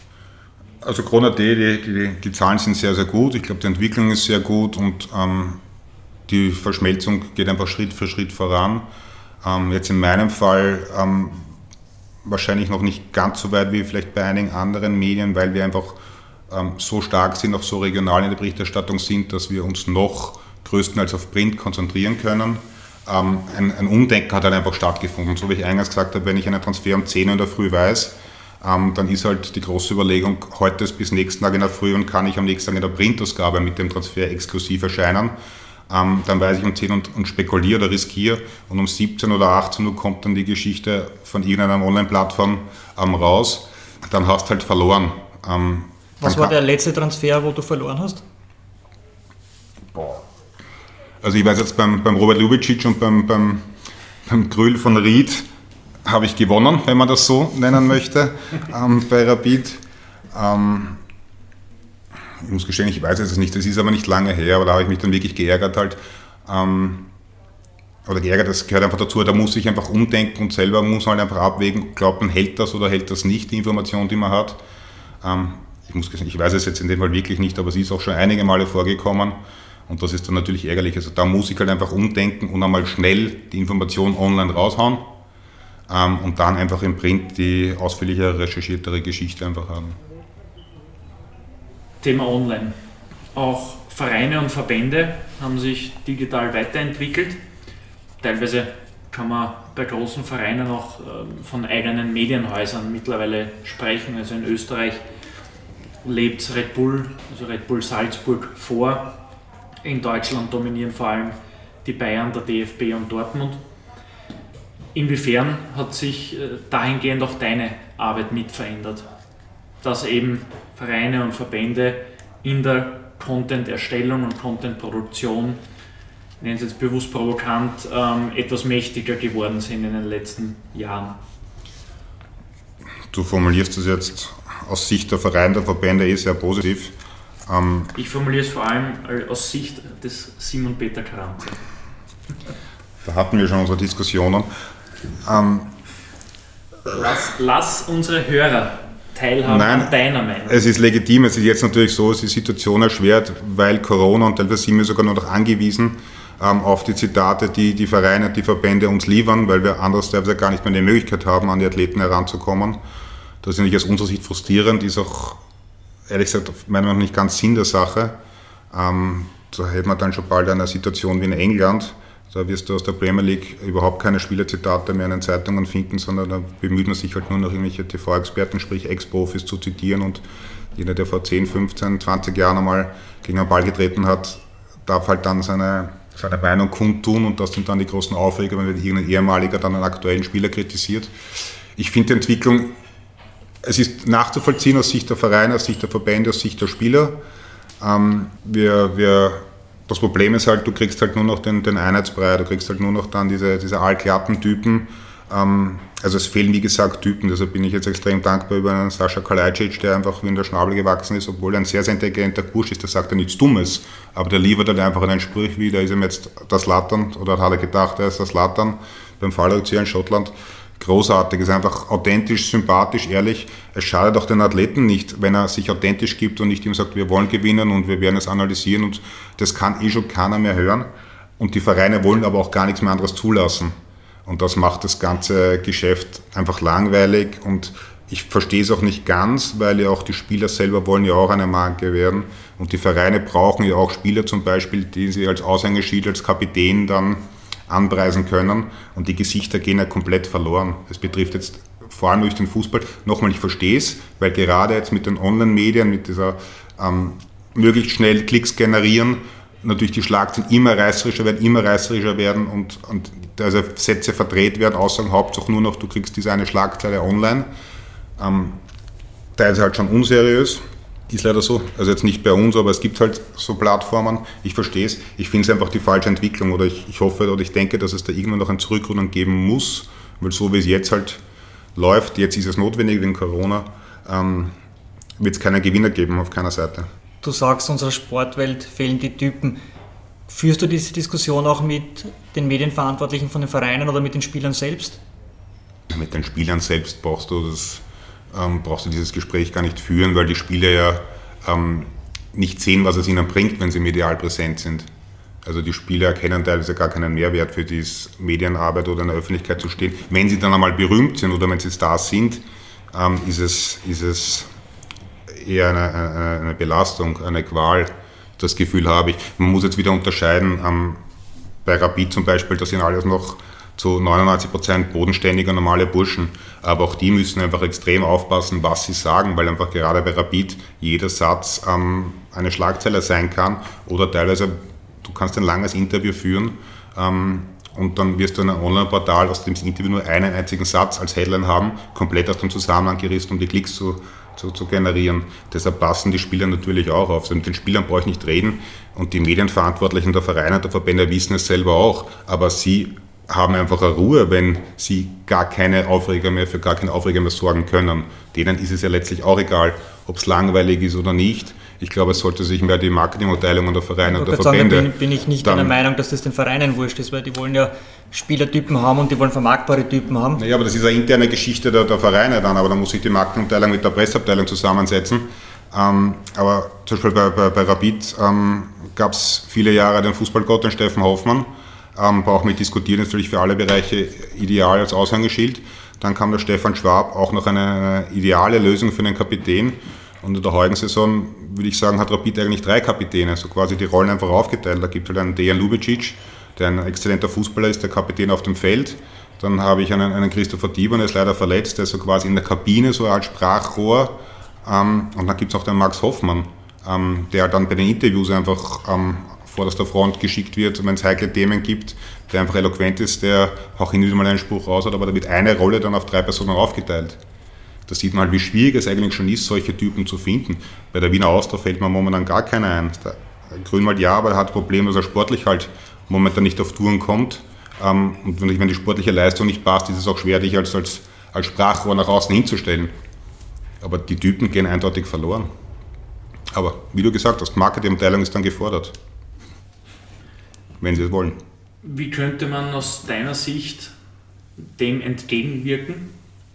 Also krone punkt at, die, die, die Zahlen sind sehr, sehr gut. Ich glaube, die Entwicklung ist sehr gut und ähm, die Verschmelzung geht einfach Schritt für Schritt voran. Ähm, jetzt in meinem Fall ähm, wahrscheinlich noch nicht ganz so weit wie vielleicht bei einigen anderen Medien, weil wir einfach ähm, so stark sind, auch so regional in der Berichterstattung sind, dass wir uns noch größtenteils auf Print konzentrieren können. Ähm, ein, ein Umdenken hat halt einfach stattgefunden. So wie ich eingangs gesagt habe, wenn ich einen Transfer um zehn Uhr in der Früh weiß, ähm, dann ist halt die große Überlegung, heute ist bis nächsten Tag in der Früh und kann ich am nächsten Tag in der Printausgabe mit dem Transfer exklusiv erscheinen. Ähm, dann weiß ich um zehn und, und spekuliere oder riskiere und um siebzehn oder achtzehn Uhr kommt dann die Geschichte von irgendeiner Online-Plattform ähm, raus. Dann hast du halt verloren. Ähm, Was war der letzte Transfer, wo du verloren hast? Boah. Also ich weiß jetzt beim, beim Robert Ljubicic und beim, beim, beim Grüll von Ried habe ich gewonnen, wenn man das so nennen möchte, ähm, bei Rapid. Ähm, ich muss gestehen, ich weiß es nicht, das ist aber nicht lange her, aber da habe ich mich dann wirklich geärgert halt. Ähm, oder geärgert, das gehört einfach dazu, da muss ich einfach umdenken und selber muss man halt einfach abwägen, glaubt man, hält das oder hält das nicht, die Information, die man hat. Ähm, ich muss gestehen, ich weiß es jetzt in dem Fall wirklich nicht, aber es ist auch schon einige Male vorgekommen. Und das ist dann natürlich ärgerlich. Also da muss ich halt einfach umdenken und einmal schnell die Information online raushauen ähm, und dann einfach im Print die ausführlicher recherchiertere Geschichte einfach haben. Thema Online. Auch Vereine und Verbände haben sich digital weiterentwickelt. Teilweise kann man bei großen Vereinen auch ähm, von eigenen Medienhäusern mittlerweile sprechen. Also in Österreich lebt Red Bull, also Red Bull Salzburg vor. In Deutschland dominieren vor allem die Bayern, der D F B und Dortmund. Inwiefern hat sich dahingehend auch deine Arbeit mit verändert? Dass eben Vereine und Verbände in der Content-Erstellung und Content-Produktion, ich nenne es jetzt bewusst provokant, ähm, etwas mächtiger geworden sind in den letzten Jahren? Du formulierst das jetzt aus Sicht der Vereine, der Verbände eh sehr positiv. Ähm, ich formuliere es vor allem aus Sicht des Simon Peter Carranza. Da hatten wir schon unsere Diskussionen. Ähm, lass, lass unsere Hörer teilhaben nein, an deiner Meinung. Es ist legitim, es ist jetzt natürlich so, es ist die Situation erschwert, weil Corona und teilweise sind wir sogar noch angewiesen ähm, auf die Zitate, die die Vereine, die Verbände uns liefern, weil wir anders teilweise gar nicht mehr die Möglichkeit haben, an die Athleten heranzukommen. Das ist natürlich aus unserer Sicht frustrierend, ist auch ehrlich gesagt meiner Meinung nach nicht ganz Sinn der Sache. Ähm, da hätte man dann schon bald eine Situation wie in England. Da wirst du aus der Premier League überhaupt keine Spielerzitate mehr in den Zeitungen finden, sondern da bemüht man sich halt nur noch irgendwelche T V-Experten, sprich Ex-Profis zu zitieren und jeder, der vor zehn, fünfzehn, zwanzig Jahren einmal gegen einen Ball getreten hat, darf halt dann seine, seine Meinung kundtun und das sind dann die großen Aufreger, wenn irgendein ehemaliger dann einen aktuellen Spieler kritisiert. Ich finde die Entwicklung, es ist nachzuvollziehen aus Sicht der Vereine, aus Sicht der Verbände, aus Sicht der Spieler. Ähm, wir, wir, das Problem ist halt, du kriegst halt nur noch den, den Einheitsbrei, du kriegst halt nur noch dann diese, diese allglatten Typen, Ähm, also es fehlen, wie gesagt, Typen. Deshalb bin ich jetzt extrem dankbar über einen Sascha Kalajdzic, der einfach wie in der Schnabel gewachsen ist, obwohl er ein sehr, sehr intelligenter Bursch ist. Der sagt ja nichts Dummes, aber der liefert halt einfach einen Spruch wie, da ist ihm jetzt das Zlatan, oder hat er gedacht, er ist das Zlatan beim Fallrückzieher in Schottland. Großartig, ist einfach authentisch, sympathisch, ehrlich. Es schadet auch den Athleten nicht, wenn er sich authentisch gibt und nicht ihm sagt, wir wollen gewinnen und wir werden es analysieren, und das kann eh schon keiner mehr hören. Und die Vereine wollen aber auch gar nichts mehr anderes zulassen. Und das macht das ganze Geschäft einfach langweilig, und ich verstehe es auch nicht ganz, weil ja auch die Spieler selber wollen ja auch eine Marke werden, und die Vereine brauchen ja auch Spieler zum Beispiel, die sie als Aushängeschild, als Kapitän dann anpreisen können, und die Gesichter gehen ja komplett verloren. Es betrifft jetzt vor allem durch den Fußball. Nochmal, ich verstehe es, weil gerade jetzt mit den Online-Medien, mit dieser ähm, möglichst schnell Klicks generieren, natürlich die Schlagzeilen immer reißerischer werden, immer reißerischer werden, und, und also Sätze verdreht werden, Aussagen Hauptsache nur noch, du kriegst diese eine Schlagzeile online. Ähm, teilweise halt schon unseriös. Ist leider so, also jetzt nicht bei uns, aber es gibt halt so Plattformen, ich verstehe es, ich finde es einfach die falsche Entwicklung, oder ich, ich hoffe oder ich denke, dass es da irgendwann noch ein Zurückrudern geben muss, weil so wie es jetzt halt läuft, jetzt ist es notwendig wegen Corona, ähm, wird es keinen Gewinner geben auf keiner Seite. Du sagst, unserer Sportwelt fehlen die Typen. Führst du diese Diskussion auch mit den Medienverantwortlichen von den Vereinen oder mit den Spielern selbst? Mit den Spielern selbst brauchst du das Ähm, brauchst du dieses Gespräch gar nicht führen, weil die Spieler ja ähm, nicht sehen, was es ihnen bringt, wenn sie medial präsent sind. Also die Spieler erkennen teilweise gar keinen Mehrwert für die Medienarbeit oder in der Öffentlichkeit zu stehen. Wenn sie dann einmal berühmt sind oder wenn sie Stars sind, ähm, ist es, ist es eher eine, eine, eine Belastung, eine Qual. Das Gefühl habe ich. Man muss jetzt wieder unterscheiden, ähm, bei Rapid zum Beispiel, das sind alles noch zu neunundneunzig Prozent bodenständige, normale Burschen. Aber auch die müssen einfach extrem aufpassen, was sie sagen, weil einfach gerade bei Rapid jeder Satz ähm, eine Schlagzeile sein kann, oder teilweise, du kannst ein langes Interview führen ähm, und dann wirst du in einem Online-Portal aus dem Interview nur einen einzigen Satz als Headline haben, komplett aus dem Zusammenhang gerissen, um die Klicks zu, zu, zu generieren. Deshalb passen die Spieler natürlich auch auf. Also mit den Spielern brauche ich nicht reden, und die Medienverantwortlichen der Vereine und der Verbände wissen es selber auch, aber sie haben einfach eine Ruhe, wenn sie gar keine Aufreger mehr, für gar keine Aufreger mehr sorgen können. Denen ist es ja letztlich auch egal, ob es langweilig ist oder nicht. Ich glaube, es sollte sich mehr die Marketingabteilung der Vereine und der Verbände... Sagen, bin, bin ich nicht einer Meinung, dass das den Vereinen wurscht ist, weil die wollen ja Spielertypen haben und die wollen vermarktbare Typen haben. Naja, aber das ist eine interne Geschichte der, der Vereine dann, aber da muss sich die Marketingabteilung mit der Presseabteilung zusammensetzen. Ähm, aber zum Beispiel bei, bei, bei Rapid ähm, gab es viele Jahre den Fußballgott, den Steffen Hoffmann. Ähm, brauchen wir diskutieren, ist natürlich für alle Bereiche ideal als Aushängeschild. Dann kam der Stefan Schwab, auch noch eine, eine ideale Lösung für den Kapitän. Und in der heutigen Saison, würde ich sagen, hat Rapid eigentlich drei Kapitäne, so quasi die Rollen einfach aufgeteilt. Da gibt es halt einen Dejan Ljubicic, der ein exzellenter Fußballer ist, der Kapitän auf dem Feld. Dann habe ich einen, einen Christopher Dieber, der ist leider verletzt, der ist so quasi in der Kabine, so als Sprachrohr. Ähm, und dann gibt es auch den Max Hoffmann, ähm, der dann bei den Interviews einfach ähm, vorderster Front geschickt wird, wenn es heikle Themen gibt, der einfach eloquent ist, der auch hin und wieder mal einen Spruch raus hat, aber da wird eine Rolle dann auf drei Personen aufgeteilt. Da sieht man halt, wie schwierig es eigentlich schon ist, solche Typen zu finden. Bei der Wiener Austria fällt mir momentan gar keiner ein. Der Grünwald ja, aber er hat das Problem, dass er sportlich halt momentan nicht auf Touren kommt. Und wenn die sportliche Leistung nicht passt, ist es auch schwer, dich als, als, als Sprachrohr nach außen hinzustellen. Aber die Typen gehen eindeutig verloren. Aber wie du gesagt hast, Marketingabteilung ist dann gefordert, wenn sie es wollen. Wie könnte man aus deiner Sicht dem entgegenwirken?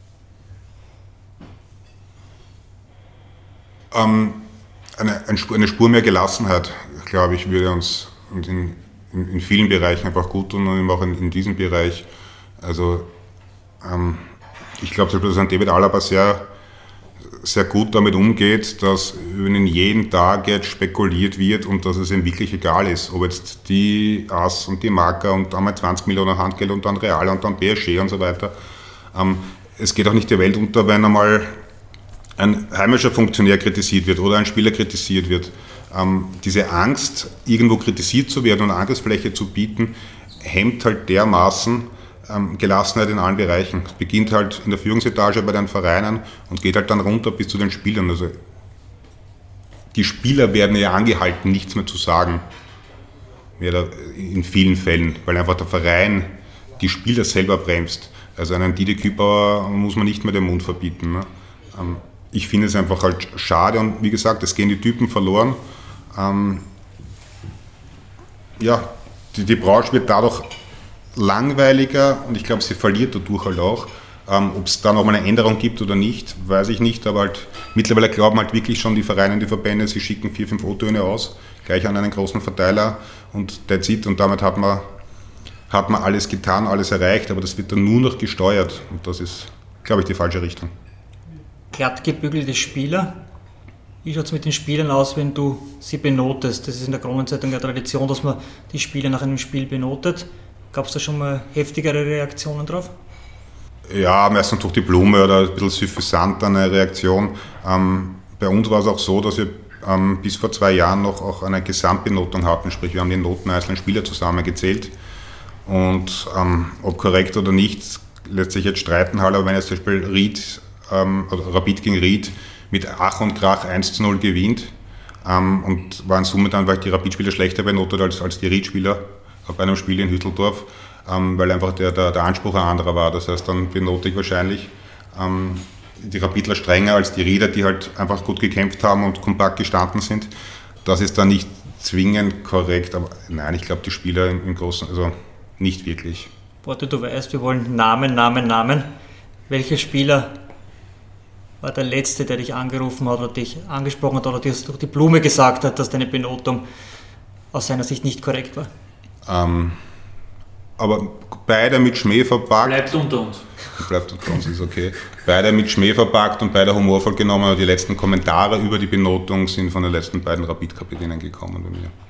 Ähm, eine, eine Spur mehr Gelassenheit, glaube ich, würde uns in, in, in vielen Bereichen einfach gut tun, und eben auch in, in diesem Bereich. Also ähm, ich glaube, dass ein David Alaba sehr, sehr gut damit umgeht, dass über ihn jeden Tag jetzt spekuliert wird und dass es ihm wirklich egal ist, ob jetzt die A S und die Marca und einmal zwanzig Millionen Handgeld und dann Real und dann P S G und so weiter. Ähm, es geht auch nicht die Welt unter, wenn einmal ein heimischer Funktionär kritisiert wird oder ein Spieler kritisiert wird. Ähm, diese Angst, irgendwo kritisiert zu werden und Angriffsfläche zu bieten, hemmt halt dermaßen ähm, Gelassenheit in allen Bereichen. Es beginnt halt in der Führungsetage bei den Vereinen und geht halt dann runter bis zu den Spielern. Also die Spieler werden ja angehalten, nichts mehr zu sagen, in vielen Fällen, weil einfach der Verein die Spieler selber bremst. Also einen Didi Kübauer muss man nicht mehr den Mund verbieten. Ne? Ähm, ich finde es einfach halt schade und wie gesagt, es gehen die Typen verloren. Ähm, ja, die, die Branche wird dadurch langweiliger und ich glaube, sie verliert dadurch halt auch. Ähm, ob es da nochmal eine Änderung gibt oder nicht, weiß ich nicht, aber halt mittlerweile glauben halt wirklich schon die Vereine und die Verbände, sie schicken vier, fünf O-Töne aus, gleich an einen großen Verteiler und that's it und damit hat man, hat man alles getan, alles erreicht, aber das wird dann nur noch gesteuert und das ist, glaube ich, die falsche Richtung. Glatt gebügelte Spieler. Wie schaut es mit den Spielern aus, wenn du sie benotest? Das ist in der Kronenzeitung ja Tradition, dass man die Spieler nach einem Spiel benotet. Gab es da schon mal heftigere Reaktionen drauf? Ja, meistens durch die Blume oder ein bisschen suffisant eine Reaktion. Ähm, bei uns war es auch so, dass wir ähm, bis vor zwei Jahren noch auch eine Gesamtbenotung hatten, sprich wir haben die Noten einzelner Spieler zusammengezählt. Und ähm, ob korrekt oder nicht, lässt sich jetzt streiten, aber wenn jetzt zum Beispiel Ried, ähm, also Rapid gegen Ried mit Ach und Krach eins zu null gewinnt ähm, und war in Summe dann, weil die Rapid-Spieler schlechter benotet als, als die Ried-Spieler bei einem Spiel in Hütteldorf, ähm, weil einfach der, der, der Anspruch ein anderer war. Das heißt, dann benote ich wahrscheinlich ähm, die Rapidler strenger als die Rieder, die halt einfach gut gekämpft haben und kompakt gestanden sind. Das ist dann nicht zwingend korrekt, aber nein, ich glaube, die Spieler im, im Großen, also nicht wirklich. Borte, du weißt, wir wollen Namen, Namen, Namen. Welcher Spieler war der Letzte, der dich angerufen hat oder dich angesprochen hat oder dir durch die Blume gesagt hat, dass deine Benotung aus seiner Sicht nicht korrekt war? Ähm, aber beide mit Schmäh verpackt. Bleibt unter uns. Bleibt unter uns, ist okay. Beide mit Schmäh verpackt und beide humorvoll genommen. Die letzten Kommentare über die Benotung sind von den letzten beiden Rapid-Kapitänen gekommen bei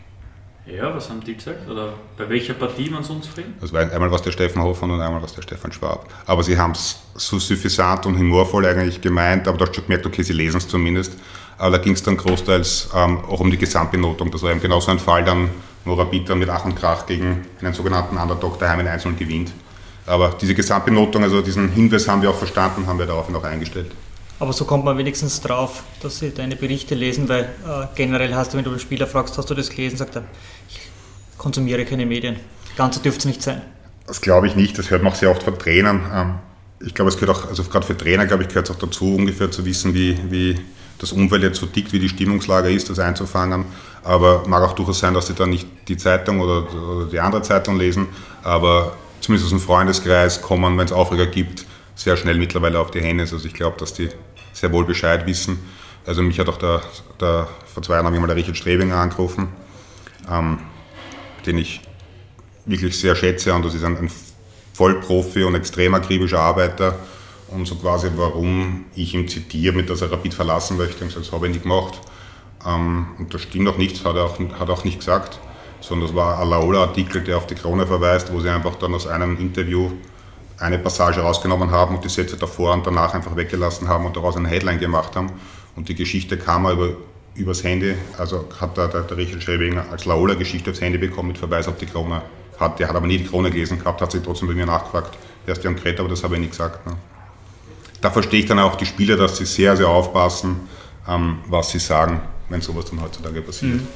mir. Ja, was haben die gesagt? Oder bei welcher Partie waren sie unzufrieden? Das war einmal was der Steffen Hoffmann und einmal was der Stefan Schwab. Aber sie haben es so suffisant und humorvoll eigentlich gemeint, aber da hast du gemerkt, okay, sie lesen es zumindest. Aber da ging es dann großteils ähm, auch um die Gesamtbenotung. Das war eben genau so ein Fall dann, wo Rapid dann mit Ach und Krach gegen einen sogenannten Underdog daheim in eins null gewinnt. Aber diese Gesamtbenotung, also diesen Hinweis haben wir auch verstanden, haben wir daraufhin auch eingestellt. Aber so kommt man wenigstens drauf, dass sie deine Berichte lesen, weil äh, generell hast du, wenn du den Spieler fragst, hast du das gelesen, sagt er, ich konsumiere keine Medien. Ganz so dürfte es nicht sein. Das glaube ich nicht, das hört man auch sehr oft von Trainern. Ähm, ich glaube, es gehört auch, also gerade für Trainer, glaube ich, gehört es auch dazu, ungefähr zu wissen, wie, wie das Umfeld jetzt so tickt, wie die Stimmungslage ist, das einzufangen. Aber mag auch durchaus sein, dass sie dann nicht die Zeitung oder, oder die andere Zeitung lesen, aber zumindest aus dem Freundeskreis kommen, wenn es Aufreger gibt, sehr schnell mittlerweile auf die Hände. Also ich glaube, dass die sehr wohl Bescheid wissen. Also mich hat auch der, der vor zwei Jahren habe ich mal der Richard Strebinger angerufen, ähm, den ich wirklich sehr schätze und das ist ein, ein Vollprofi und extrem akribischer Arbeiter und so quasi, warum ich ihm zitiere, mit dass er Rapid verlassen möchte, und das habe ich nicht gemacht. Ähm, und das stimmt auch nicht, hat er auch, hat auch nicht gesagt, sondern das war ein Laola-Artikel, der auf die Krone verweist, wo sie einfach dann aus einem Interview eine Passage rausgenommen haben und die Sätze davor und danach einfach weggelassen haben und daraus eine Headline gemacht haben. Und die Geschichte kam über, übers Handy, also hat der, der, der Richard Strebinger als Laola-Geschichte aufs Handy bekommen mit Verweis auf die Krone. Hat, der hat aber nie die Krone gelesen gehabt, hat sich trotzdem bei mir nachgefragt, wer ist der Konkret, aber das habe ich nicht gesagt. Ne. Da verstehe ich dann auch die Spieler, dass sie sehr, sehr aufpassen, ähm, was sie sagen, wenn sowas dann heutzutage passiert. Mhm.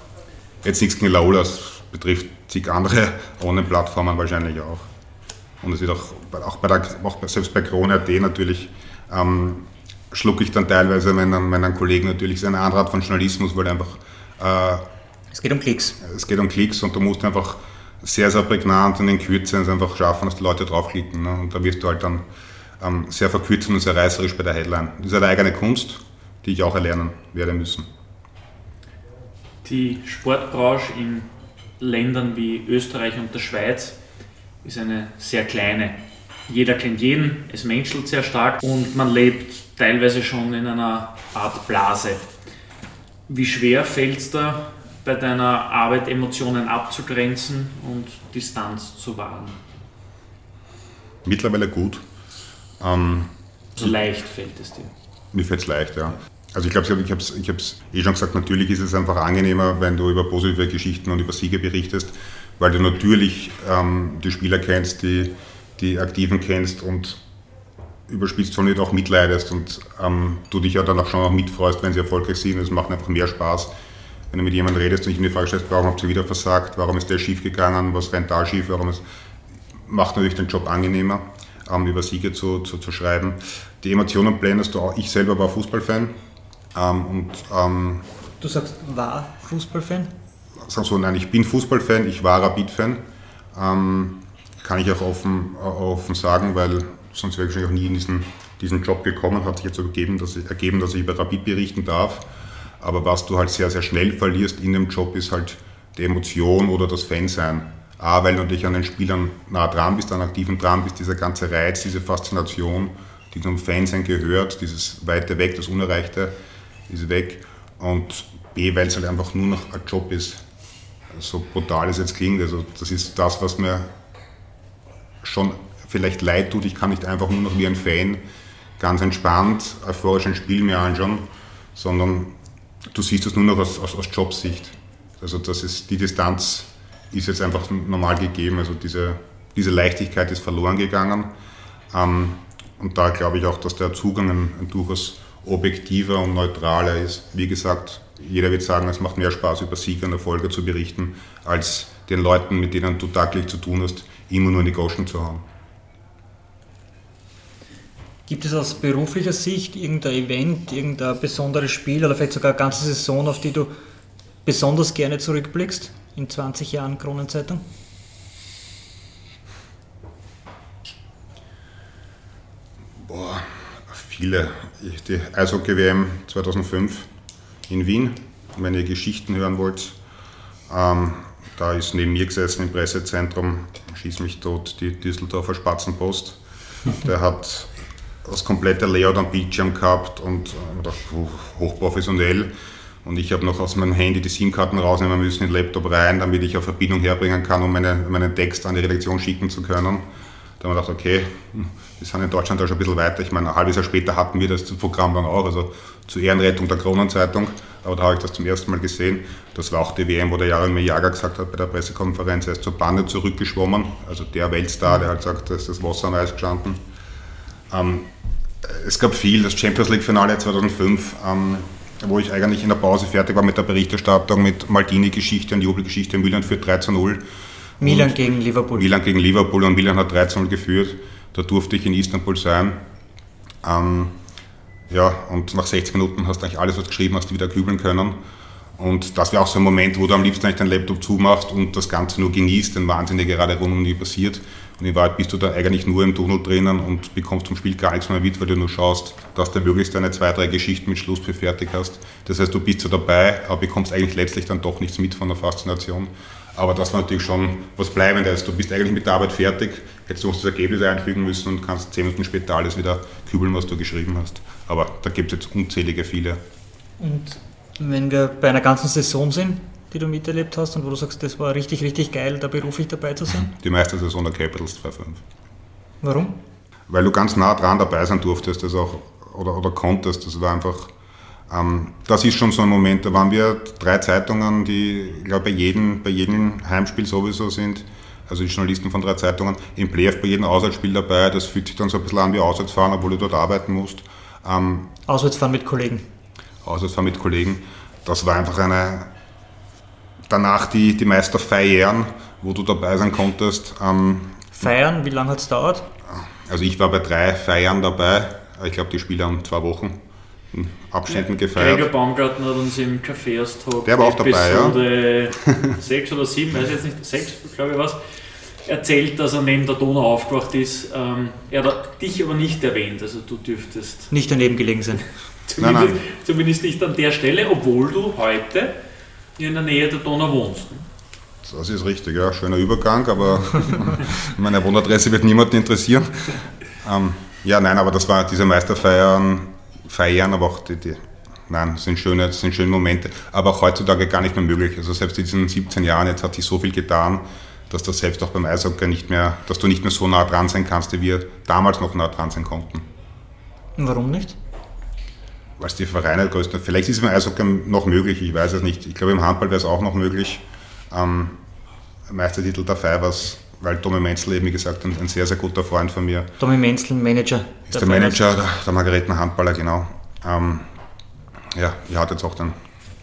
Jetzt nichts gegen Laola, das betrifft zig andere Online-Plattformen wahrscheinlich auch. Und es wird auch, auch, bei der, auch selbst bei Krone Punkt at natürlich ähm, schlucke ich dann teilweise, wenn dann meinen Kollegen natürlich eine andere Art von Journalismus, weil einfach äh, es geht um Klicks. Es geht um Klicks und du musst einfach sehr, sehr prägnant und in Kürze es einfach schaffen, dass die Leute draufklicken. Ne? Und da wirst du halt dann ähm, sehr verkürzt und sehr reißerisch bei der Headline. Das ist eine eigene Kunst, die ich auch erlernen werde müssen. Die Sportbranche in Ländern wie Österreich und der Schweiz ist eine sehr kleine. Jeder kennt jeden, es menschelt sehr stark und man lebt teilweise schon in einer Art Blase. Wie schwer fällt es da bei deiner Arbeit, Emotionen abzugrenzen und Distanz zu wahren? Mittlerweile gut. Ähm, so leicht fällt es dir? Mir fällt es leicht, ja. Also ich glaube, ich habe es ich hab's eh schon gesagt, natürlich ist es einfach angenehmer, wenn du über positive Geschichten und über Siege berichtest, weil du natürlich ähm, die Spieler kennst, die, die Aktiven kennst und überspitzt von nicht auch mitleidest und ähm, du dich ja dann auch schon auch mitfreust, wenn sie erfolgreich sind. Es macht einfach mehr Spaß, wenn du mit jemandem redest und ich mir die Frage stellst, warum habt ihr wieder versagt, warum ist der schief gegangen, was rennt da schief, warum es macht natürlich den Job angenehmer. ähm, über Siege zu, zu, zu schreiben. Die Emotionen blendest du auch. Ich selber war Fußballfan. Ähm, und, ähm, du sagst, war Fußballfan? Sag so, nein, ich bin Fußballfan, ich war Rapid-Fan. Ähm, kann ich auch offen, offen sagen, weil sonst wäre ich wahrscheinlich auch nie in diesen, diesen Job gekommen. Hat sich jetzt ergeben dass, ich, ergeben, dass ich über Rapid berichten darf. Aber was du halt sehr, sehr schnell verlierst in dem Job, ist halt die Emotion oder das Fansein. A, weil du natürlich an den Spielern nah dran bist, an Aktiven dran bist, dieser ganze Reiz, diese Faszination, die zum Fansein gehört, dieses Weite weg, das Unerreichte ist weg. Und B, weil es halt einfach nur noch ein Job ist. So brutal es jetzt klingt, also das ist das, was mir schon vielleicht leid tut. Ich kann nicht einfach nur noch wie ein Fan ganz entspannt, euphorisch ein Spiel mir anschauen, sondern du siehst es nur noch aus, aus, aus Jobsicht. Also das ist, die Distanz ist jetzt einfach normal gegeben, also diese, diese Leichtigkeit ist verloren gegangen. Ähm, und da glaube ich auch, dass der Zugang ein, ein durchaus objektiver und neutraler ist. Wie gesagt, jeder wird sagen, es macht mehr Spaß, über Siege und Erfolge zu berichten, als den Leuten, mit denen du tagtäglich zu tun hast, immer nur in die Goschen zu hauen. Gibt es aus beruflicher Sicht irgendein Event, irgendein besonderes Spiel oder vielleicht sogar eine ganze Saison, auf die du besonders gerne zurückblickst in zwanzig Jahren Kronenzeitung? Boah, viele. Die Eishockey-W M zweitausendfünf in Wien, wenn ihr Geschichten hören wollt. Ähm, da ist neben mir gesessen im Pressezentrum, schieß mich tot, die Düsseldorfer Spatzenpost. Der hat das komplette Layout am Bildschirm gehabt und äh, dachte, hochprofessionell. Und ich habe noch aus meinem Handy die SIM-Karten rausnehmen müssen, in den Laptop rein, damit ich eine Verbindung herbringen kann, um meine, meinen Text an die Redaktion schicken zu können. Da haben wir gedacht, okay, wir sind in Deutschland da schon ein bisschen weiter. Ich meine, ein halbes Jahr später hatten wir das Programm dann auch, also zur Ehrenrettung der Kronenzeitung. Aber da habe ich das zum ersten Mal gesehen. Das war auch die W M, wo der Jaromir Jagr gesagt hat bei der Pressekonferenz, er ist zur Bande zurückgeschwommen. Also der Weltstar, der halt sagt, da ist das Wasser am Eis gestanden. Ähm, es gab viel, das Champions League-Finale zweitausendfünf, ähm, wo ich eigentlich in der Pause fertig war mit der Berichterstattung, mit Maldini-Geschichte und Jubelgeschichte. Milan führt drei zu null. Milan gegen Liverpool. Milan gegen Liverpool und Milan hat drei zu null geführt. Da durfte ich in Istanbul sein. Ähm, ja, und nach sechzig Minuten hast du eigentlich alles, was du geschrieben hast, wieder kübeln können. Und das wäre auch so ein Moment, wo du am liebsten eigentlich deinen Laptop zumachst und das Ganze nur genießt, den Wahnsinn, der gerade rund um dich passiert. Und in Wahrheit bist du da eigentlich nur im Tunnel drinnen und bekommst vom Spiel gar nichts mehr mit, weil du nur schaust, dass du möglichst deine zwei, drei Geschichten mit Schluss für fertig hast. Das heißt, du bist so dabei, aber bekommst eigentlich letztlich dann doch nichts mit von der Faszination. Aber das war natürlich schon was Bleibendes. Du bist eigentlich mit der Arbeit fertig, hättest du uns das Ergebnis einfügen müssen und kannst zehn Minuten später alles wieder kübeln, was du geschrieben hast. Aber da gibt es jetzt unzählige viele. Und wenn wir bei einer ganzen Saison sind, die du miterlebt hast und wo du sagst, das war richtig, richtig geil, da beruflich dabei zu sein? Die Meistersaison der Capitals zwei fünf. Warum? Weil du ganz nah dran dabei sein durftest das auch, oder, oder konntest. Das war einfach, ähm, das ist schon so ein Moment, da waren wir drei Zeitungen, die, ich glaube, bei jedem, bei jedem Heimspiel sowieso sind, also die Journalisten von drei Zeitungen, im Playoff bei jedem Auswärtsspiel dabei. Das fühlt sich dann so ein bisschen an wie Auswärtsfahren, obwohl du dort arbeiten musst. Ähm, Auswärtsfahren mit Kollegen? Auswärtsfahren mit Kollegen. Das war einfach eine... Danach die, die Meisterfeiern, wo du dabei sein konntest. Ähm, Feiern, wie lange hat es gedauert? Also ich war bei drei Feiern dabei. Ich glaube, die Spiele haben zwei Wochen in Abständen ja, gefeiert. Gregor Baumgarten hat uns im Kaffeehaus-Talk Der war auch dabei, Episode ja. sechs oder sieben, weiß ich jetzt nicht, sechs, glaube ich was, erzählt, dass er neben der Donau aufgewacht ist. Ähm, er hat dich aber nicht erwähnt, also du dürftest... Nicht daneben gelegen sein. Zumindest, nein, nein. zumindest nicht an der Stelle, obwohl du heute in der Nähe der Donau wohnst. Das ist richtig, ja, schöner Übergang, aber meine Wohnadresse wird niemanden interessieren. Ähm, ja, nein, aber das war diese Meisterfeiern, Feiern, aber auch die, die nein, das sind schöne, das sind schöne Momente, aber auch heutzutage gar nicht mehr möglich. Also selbst in diesen siebzehn Jahren, jetzt hat sich so viel getan, dass das selbst auch beim Eishockey nicht mehr, dass du nicht mehr so nah dran sein kannst, wie wir damals noch nah dran sein konnten. Und warum nicht? Weil es die Vereine größten. Vielleicht ist es im Eishockey noch möglich, ich weiß es nicht. Ich glaube, im Handball wäre es auch noch möglich. Ähm, Meistertitel der Fivers, weil Tommy Menzel eben, wie gesagt, ein, ein sehr, sehr guter Freund von mir. Tommy Menzel, Manager. Ist der, der Manager der, der Margaretten Handballer, genau. Ähm, ja, er hat jetzt auch den,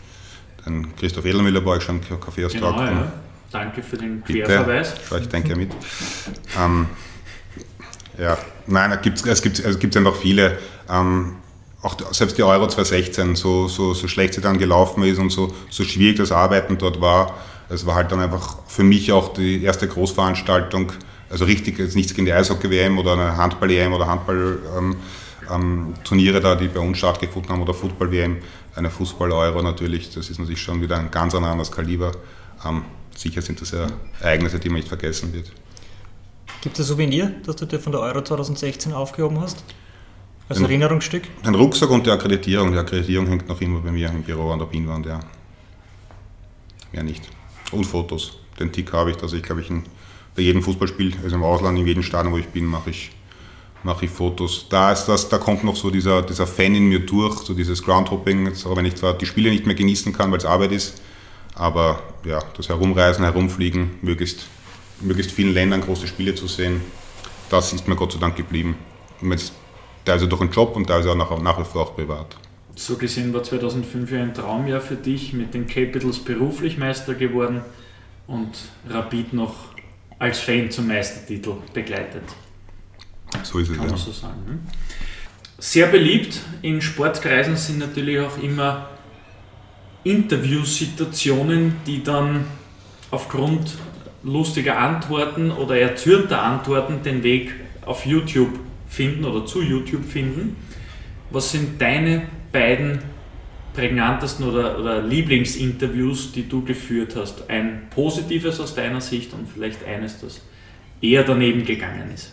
den Christoph Edelmüller bei euch schon Kaffeehaus-Talk. Genau, ja. Danke für den Querverweis. Bitte, schau ich denke mit. ähm, ja, Nein, es gibt es gibt, es gibt einfach viele. Ähm, auch selbst die Euro zwanzig sechzehn, so, so, so schlecht sie dann gelaufen ist und so, so schwierig das Arbeiten dort war. Es war halt dann einfach für mich auch die erste Großveranstaltung, also richtig, jetzt nichts gegen die Eishockey-W M oder eine Handball-E M oder Handball-Turniere ähm, ähm, da, die bei uns stattgefunden haben, oder Football-W M, eine Fußball-Euro natürlich, das ist natürlich schon wieder ein ganz anderes Kaliber. Ähm, sicher sind das ja Ereignisse, die man nicht vergessen wird. Gibt es ein Souvenir, das du dir von der Euro zwanzig sechzehn aufgehoben hast? Als Den, Erinnerungsstück? Den Rucksack und die Akkreditierung. Die Akkreditierung hängt noch immer bei mir im Büro an der Pinnwand, ja. Mehr nicht. Und Fotos. Den Tick habe ich, dass ich, glaube ich, in, bei jedem Fußballspiel, also im Ausland, in jedem Stadion, wo ich bin, mache ich, mache ich Fotos. Da ist das, da kommt noch so dieser, dieser Fan in mir durch, so dieses Groundhopping, jetzt, auch wenn ich zwar die Spiele nicht mehr genießen kann, weil es Arbeit ist, aber ja, das Herumreisen, Herumfliegen, möglichst, möglichst vielen Ländern große Spiele zu sehen, das ist mir Gott sei Dank geblieben. Und jetzt, teilweise durch einen Job und teilweise auch nach, nach wie vor auch privat. So gesehen war zweitausendfünf ja ein Traumjahr für dich, mit den Capitals beruflich Meister geworden und Rapid noch als Fan zum Meistertitel begleitet. So ist es, kann ja. man so sagen. Hm? Sehr beliebt in Sportkreisen sind natürlich auch immer Interviewsituationen, die dann aufgrund lustiger Antworten oder erzürnter Antworten den Weg auf YouTube finden oder zu YouTube finden. Was sind deine beiden prägnantesten oder, oder Lieblingsinterviews, die du geführt hast? Ein positives aus deiner Sicht und vielleicht eines, das eher daneben gegangen ist.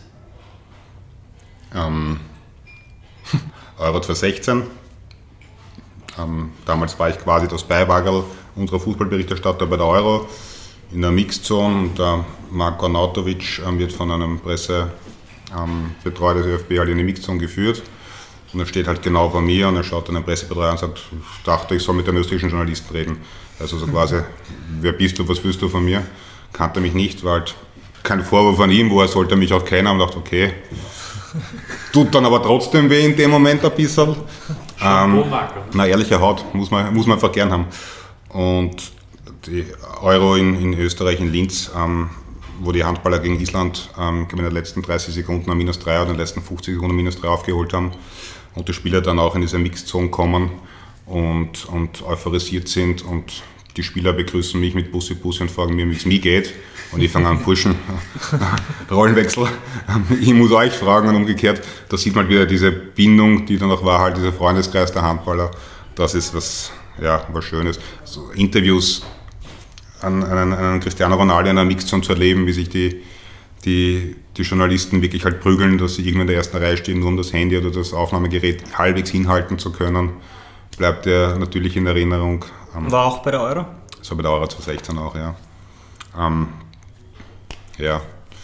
Ähm, Euro zwanzig sechzehn. Ähm, damals war ich quasi das Beiwagel unserer Fußballberichterstatter bei der Euro in der Mixzone. Und der Marko Arnautovic ähm, wird von einem Pressebetreuer ähm, des ÖFB halt in die Mixzone geführt. Und er steht halt genau vor mir und er schaut dann den Pressebetreuer an und sagt, ich dachte, ich soll mit einem österreichischen Journalisten reden. Also so quasi, wer bist du, was willst du von mir? Kannte mich nicht, war halt kein Vorwurf an ihm, woher sollte er mich auch kennen, und dachte, okay, tut dann aber trotzdem weh in dem Moment ein bisschen. Ähm, na, ehrliche Haut, muss man, muss man einfach gern haben. Und die Euro in, in Österreich, in Linz, ähm, wo die Handballer gegen Island ähm, in den letzten dreißig Sekunden ein minus drei oder in den letzten fünfzig Sekunden ein minus drei aufgeholt haben und die Spieler dann auch in diese Mixzone kommen und, und euphorisiert sind und die Spieler begrüßen mich mit Bussi Bussi und fragen mir, wie es mir geht. Und ich fange an, Burschen, Rollenwechsel, ich muss euch fragen und umgekehrt. Da sieht man wieder diese Bindung, die dann auch war, halt dieser Freundeskreis der Handballer. Das ist was, ja, was Schönes. So Interviews an einen, einen Cristiano Ronaldo in einer Mixzone zu erleben, wie sich die, die, die Journalisten wirklich halt prügeln, dass sie irgendwo in der ersten Reihe stehen, nur um das Handy oder das Aufnahmegerät halbwegs hinhalten zu können, bleibt ja natürlich in Erinnerung. War auch bei der Euro? So bei der Euro zwanzig sechzehn auch, ja. Ähm, ja.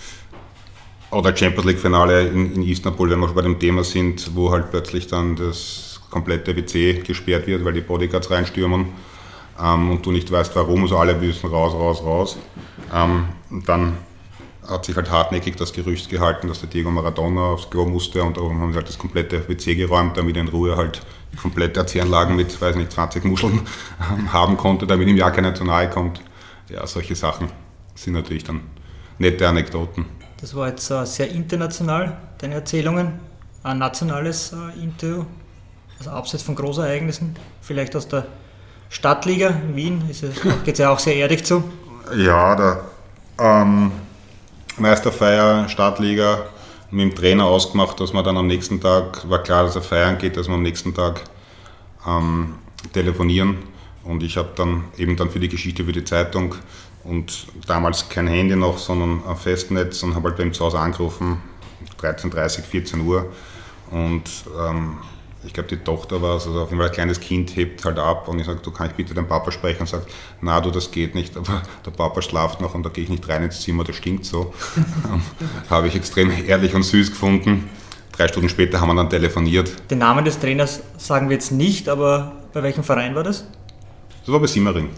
Oder Champions League Finale in, in Istanbul, wenn wir schon bei dem Thema sind, wo halt plötzlich dann das komplette W C gesperrt wird, weil die Bodyguards reinstürmen ähm, und du nicht weißt warum, also alle müssen raus, raus, raus. Ähm, und dann hat sich halt hartnäckig das Gerücht gehalten, dass der Diego Maradona aufs Klo musste und darum haben sie halt das komplette W C geräumt, damit er in Ruhe halt die komplette A C-Anlagen mit, weiß nicht, zwanzig Muscheln ähm, haben konnte, damit ihm ja keiner zu nahe kommt. Ja, solche Sachen sind natürlich dann nette Anekdoten. Das war jetzt äh, sehr international, deine Erzählungen. Ein nationales äh, Interview, also abseits von Großereignissen, vielleicht aus der Stadtliga in Wien, geht es ja auch sehr erdig zu. Ja, der ähm, Meisterfeier, Stadtliga, mit dem Trainer ausgemacht, dass man dann am nächsten Tag, war klar, dass er feiern geht, dass wir am nächsten Tag ähm, telefonieren. Und ich habe dann eben dann für die Geschichte, für die Zeitung und damals kein Handy noch, sondern ein Festnetz und habe halt bei ihm zu Hause angerufen, dreizehn Uhr dreißig, vierzehn Uhr. Und ähm, ich glaube, die Tochter war es, also auf jeden Fall ein kleines Kind hebt halt ab und ich sage, du, kann ich bitte den Papa sprechen? Und sagt, na du, das geht nicht, aber der Papa schlaft noch und da gehe ich nicht rein ins Zimmer, das stinkt so. Habe ich extrem ehrlich und süß gefunden. Drei Stunden später haben wir dann telefoniert. Den Namen des Trainers sagen wir jetzt nicht, aber bei welchem Verein war das? Das war bei Simmering.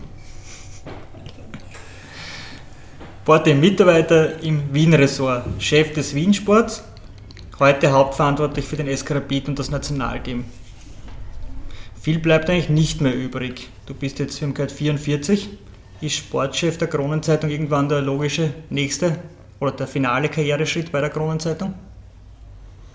Borte, Mitarbeiter im Wien-Ressort, Chef des Wien-Sports, heute hauptverantwortlich für den S K Rapid und das Nationalteam. Viel bleibt eigentlich nicht mehr übrig. Du bist jetzt, wir haben gehört, vierundvierzig. Ist Sportchef der Kronenzeitung irgendwann der logische nächste oder der finale Karriereschritt bei der Kronenzeitung?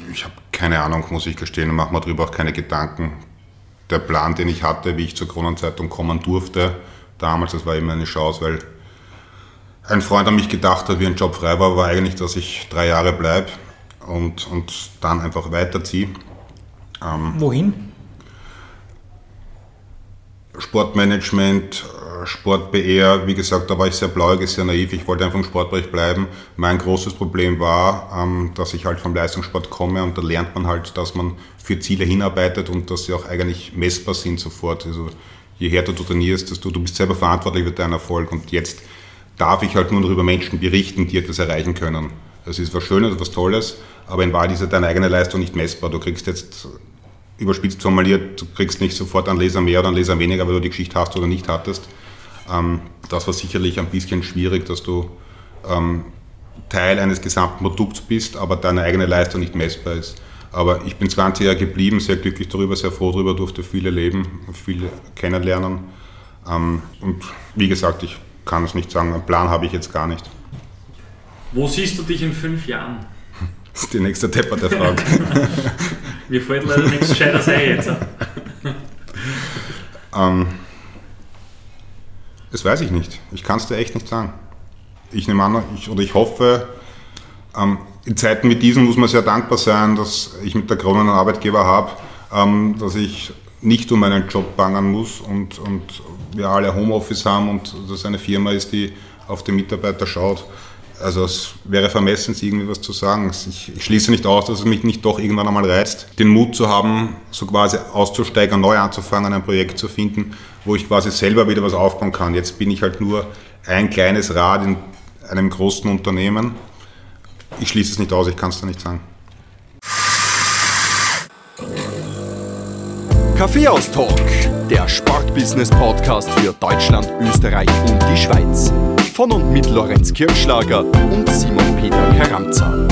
Ich habe keine Ahnung, muss ich gestehen, und mache mir darüber auch keine Gedanken. Der Plan, den ich hatte, wie ich zur Kronenzeitung kommen durfte, damals, das war immer eine Chance, weil ein Freund an mich gedacht hat, wie ein Job frei war, war eigentlich, dass ich drei Jahre bleibe und, und dann einfach weiterziehe. Ähm, Wohin? Sportmanagement, Sport-B R, wie gesagt, da war ich sehr blauäugig, sehr naiv, ich wollte einfach im Sportbereich bleiben. Mein großes Problem war, ähm, dass ich halt vom Leistungssport komme und da lernt man halt, dass man für Ziele hinarbeitet und dass sie auch eigentlich messbar sind sofort. Also je härter du trainierst, desto du bist selber verantwortlich für deinen Erfolg und jetzt darf ich halt nur noch über Menschen berichten, die etwas erreichen können. Das ist was Schönes, was Tolles, aber in Wahrheit ist ja deine eigene Leistung nicht messbar. Du kriegst jetzt, überspitzt formuliert, du kriegst nicht sofort einen Leser mehr oder einen Leser weniger, weil du die Geschichte hast oder nicht hattest. Ähm, das war sicherlich ein bisschen schwierig, dass du ähm, Teil eines gesamten Produkts bist, aber deine eigene Leistung nicht messbar ist. Aber ich bin zwanzig Jahre geblieben, sehr glücklich darüber, sehr froh darüber, durfte viele leben, viele kennenlernen. Ähm, und wie gesagt, ich kann es nicht sagen, einen Plan habe ich jetzt gar nicht. Wo siehst du dich in fünf Jahren? Das ist die nächste depperte Frage. Mir fällt leider nichts Gescheites ein jetzt. ähm, das weiß ich nicht. Ich kann es dir echt nicht sagen. Ich nehme an, ich, oder ich hoffe, ähm, in Zeiten wie diesen muss man sehr dankbar sein, dass ich mit der Krone einen Arbeitgeber habe, ähm, dass ich nicht um meinen Job bangen muss und, und wir alle Homeoffice haben und dass eine Firma ist, die auf die Mitarbeiter schaut. Also es wäre vermessen, irgendwie was zu sagen. Ich, ich schließe nicht aus, dass es mich nicht doch irgendwann einmal reizt, den Mut zu haben, so quasi auszusteigen, neu anzufangen, ein Projekt zu finden, wo ich quasi selber wieder was aufbauen kann. Jetzt bin ich halt nur ein kleines Rad in einem großen Unternehmen. Ich schließe es nicht aus, ich kann es da nicht sagen. Kaffeehaus-Talk, der Sportbusiness-Podcast für Deutschland, Österreich und die Schweiz. Von und mit Lorenz Kirschlager und Simon Peter Karamza.